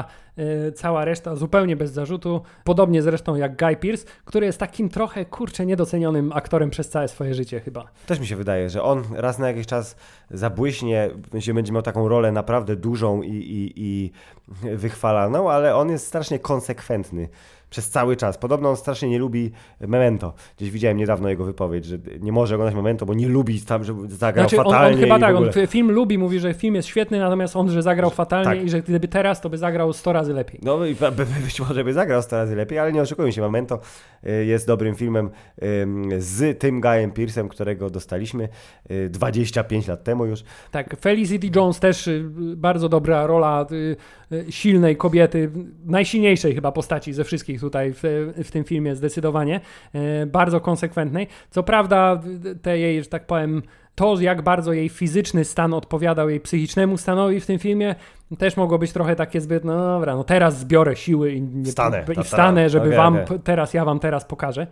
S2: reszta zupełnie bez zarzutu, podobnie zresztą jak Guy Pearce, który jest takim trochę, niedocenionym aktorem przez całe swoje życie chyba.
S1: Też mi się wydaje, że on raz na jakiś czas zabłyśnie, będzie miał taką rolę naprawdę dużą i wychwalaną, ale on jest strasznie konsekwentny Przez cały czas. Podobno on strasznie nie lubi Memento. Gdzieś widziałem niedawno jego wypowiedź, że nie może oglądać Memento, bo nie lubi tam, żeby zagrał fatalnie.
S2: On chyba tak,
S1: on
S2: film lubi, mówi, że film jest świetny, natomiast on, że zagrał fatalnie
S1: tak.
S2: i że gdyby teraz, to by zagrał 100 razy lepiej.
S1: No i być może by zagrał 100 razy lepiej, ale nie oszukujmy się, Memento jest dobrym filmem z tym Guyem Pearce'em, którego dostaliśmy 25 lat temu już.
S2: Tak, Felicity Jones też bardzo dobra rola silnej kobiety, najsilniejszej chyba postaci ze wszystkich tutaj w tym filmie zdecydowanie, bardzo konsekwentnej. Co prawda te jej, że tak powiem, to jak bardzo jej fizyczny stan odpowiadał jej psychicznemu stanowi w tym filmie, też mogło być trochę takie zbyt, no dobra, no teraz zbiorę siły i wstanę, żeby ja wam teraz pokażę.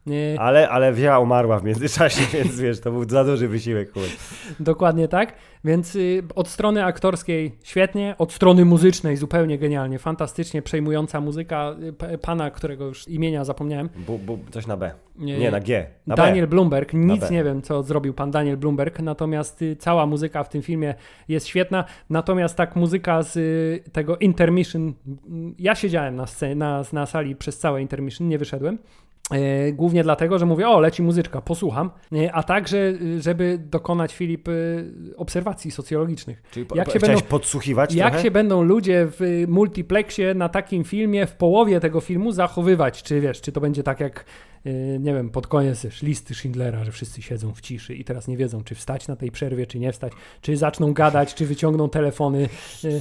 S1: Ale wzięła, umarła w międzyczasie, więc wiesz, to był za duży wysiłek.
S2: Dokładnie tak, więc od strony aktorskiej świetnie, od strony muzycznej zupełnie genialnie, fantastycznie przejmująca muzyka pana, którego już imienia zapomniałem.
S1: Coś na B. Nie, na G. Na
S2: Daniel
S1: B.
S2: Blumberg, nic nie wiem, co zrobił pan Daniel Blumberg, natomiast cała muzyka w tym filmie jest świetna, natomiast tak muzyka z tego intermission, ja siedziałem na sali przez całe intermission, nie wyszedłem. Głównie dlatego, że mówię, leci muzyczka, posłucham, a także, żeby dokonać, Filip, obserwacji socjologicznych.
S1: Czyli chciałeś podsłuchiwać
S2: jak
S1: trochę?
S2: się będą ludzie w multiplexie na takim filmie w połowie tego filmu zachowywać? Czy to będzie tak jak, nie wiem, pod koniec listy Schindlera, że wszyscy siedzą w ciszy i teraz nie wiedzą, czy wstać na tej przerwie, czy nie wstać, czy zaczną gadać, czy wyciągną telefony,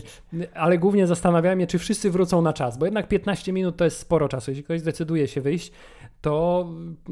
S2: ale głównie zastanawiałem się, czy wszyscy wrócą na czas, bo jednak 15 minut to jest sporo czasu. Jeśli ktoś zdecyduje się wyjść, to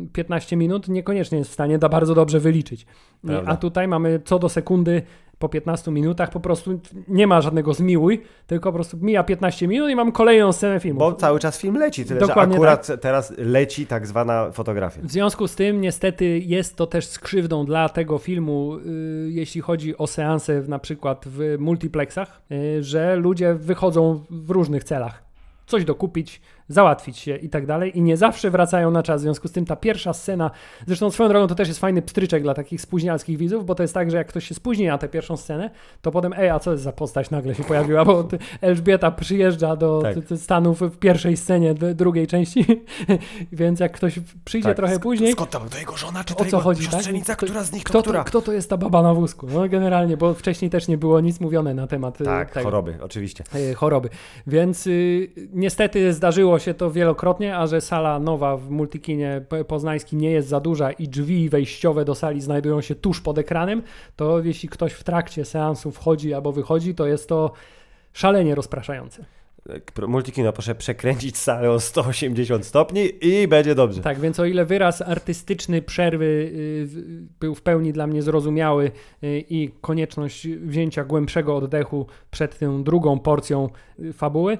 S2: 15 minut niekoniecznie jest w stanie bardzo dobrze wyliczyć. Prawda. A tutaj mamy co do sekundy po 15 minutach po prostu nie ma żadnego zmiłuj, tylko po prostu mija 15 minut i mam kolejną scenę filmu.
S1: Bo cały czas film leci, tyle
S2: Dokładnie
S1: że akurat
S2: tak.
S1: Teraz leci tak zwana fotografia.
S2: W związku z tym niestety jest to też z krzywdą dla tego filmu, jeśli chodzi o seanse na przykład w multiplexach, że ludzie wychodzą w różnych celach. Coś dokupić, załatwić się i tak dalej i nie zawsze wracają na czas. W związku z tym ta pierwsza scena, zresztą swoją drogą to też jest fajny pstryczek dla takich spóźnialskich widzów, bo to jest tak, że jak ktoś się spóźni na tę pierwszą scenę, to potem a co jest za postać nagle się pojawiła, bo Elżbieta przyjeżdża do Stanów w pierwszej scenie drugiej części, więc jak ktoś przyjdzie trochę później...
S1: Skąd to jego żona, czy
S2: to jego
S1: siostrzenica, która z nich,
S2: kto to jest ta baba na wózku? No generalnie, bo wcześniej też nie było nic mówione na temat tego.
S1: Choroby, oczywiście.
S2: Choroby. Więc niestety zdarzyło się to wielokrotnie, a że sala nowa w Multikinie poznańskim nie jest za duża i drzwi wejściowe do sali znajdują się tuż pod ekranem, to jeśli ktoś w trakcie seansu wchodzi albo wychodzi, to jest to szalenie rozpraszające.
S1: Multikino, proszę przekręcić salę o 180 stopni i będzie dobrze.
S2: Tak, więc o ile wyraz artystyczny przerwy był w pełni dla mnie zrozumiały i konieczność wzięcia głębszego oddechu przed tą drugą porcją fabuły,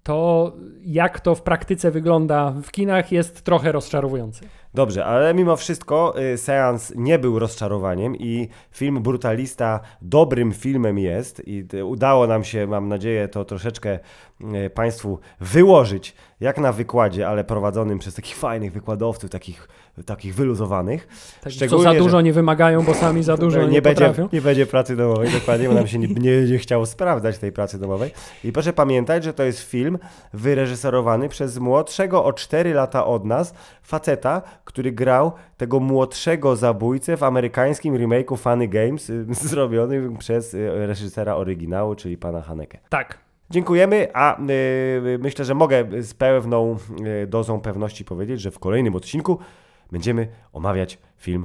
S2: to jak to w praktyce wygląda w kinach jest trochę rozczarowujące.
S1: Dobrze, ale mimo wszystko seans nie był rozczarowaniem i film Brutalista dobrym filmem jest i udało nam się, mam nadzieję, to troszeczkę Państwu wyłożyć, jak na wykładzie, ale prowadzonym przez takich fajnych wykładowców, takich wyluzowanych.
S2: Tak, co za dużo nie wymagają, bo sami za dużo nie potrafią.
S1: Nie będzie pracy domowej, dokładnie, bo nam się nie będzie chciało sprawdzać tej pracy domowej. I proszę pamiętać, że to jest film wyreżyserowany przez młodszego o 4 lata od nas faceta, który grał tego młodszego zabójcę w amerykańskim remake'u Funny Games, zrobionym przez reżysera oryginału, czyli pana Haneke.
S2: Tak.
S1: Dziękujemy, a myślę, że mogę z pełną dozą pewności powiedzieć, że w kolejnym odcinku będziemy omawiać film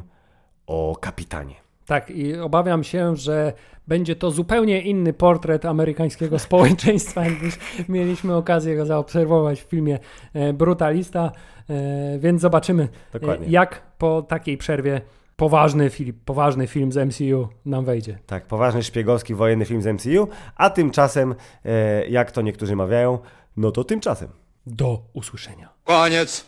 S1: o kapitanie.
S2: Tak, i obawiam się, że będzie to zupełnie inny portret amerykańskiego społeczeństwa, niż mieliśmy okazję go zaobserwować w filmie Brutalista, więc zobaczymy, jak po takiej przerwie poważny film z MCU nam wejdzie.
S1: Tak, poważny szpiegowski wojenny film z MCU, a tymczasem, jak to niektórzy mawiają, no to tymczasem.
S2: Do usłyszenia.
S3: Koniec.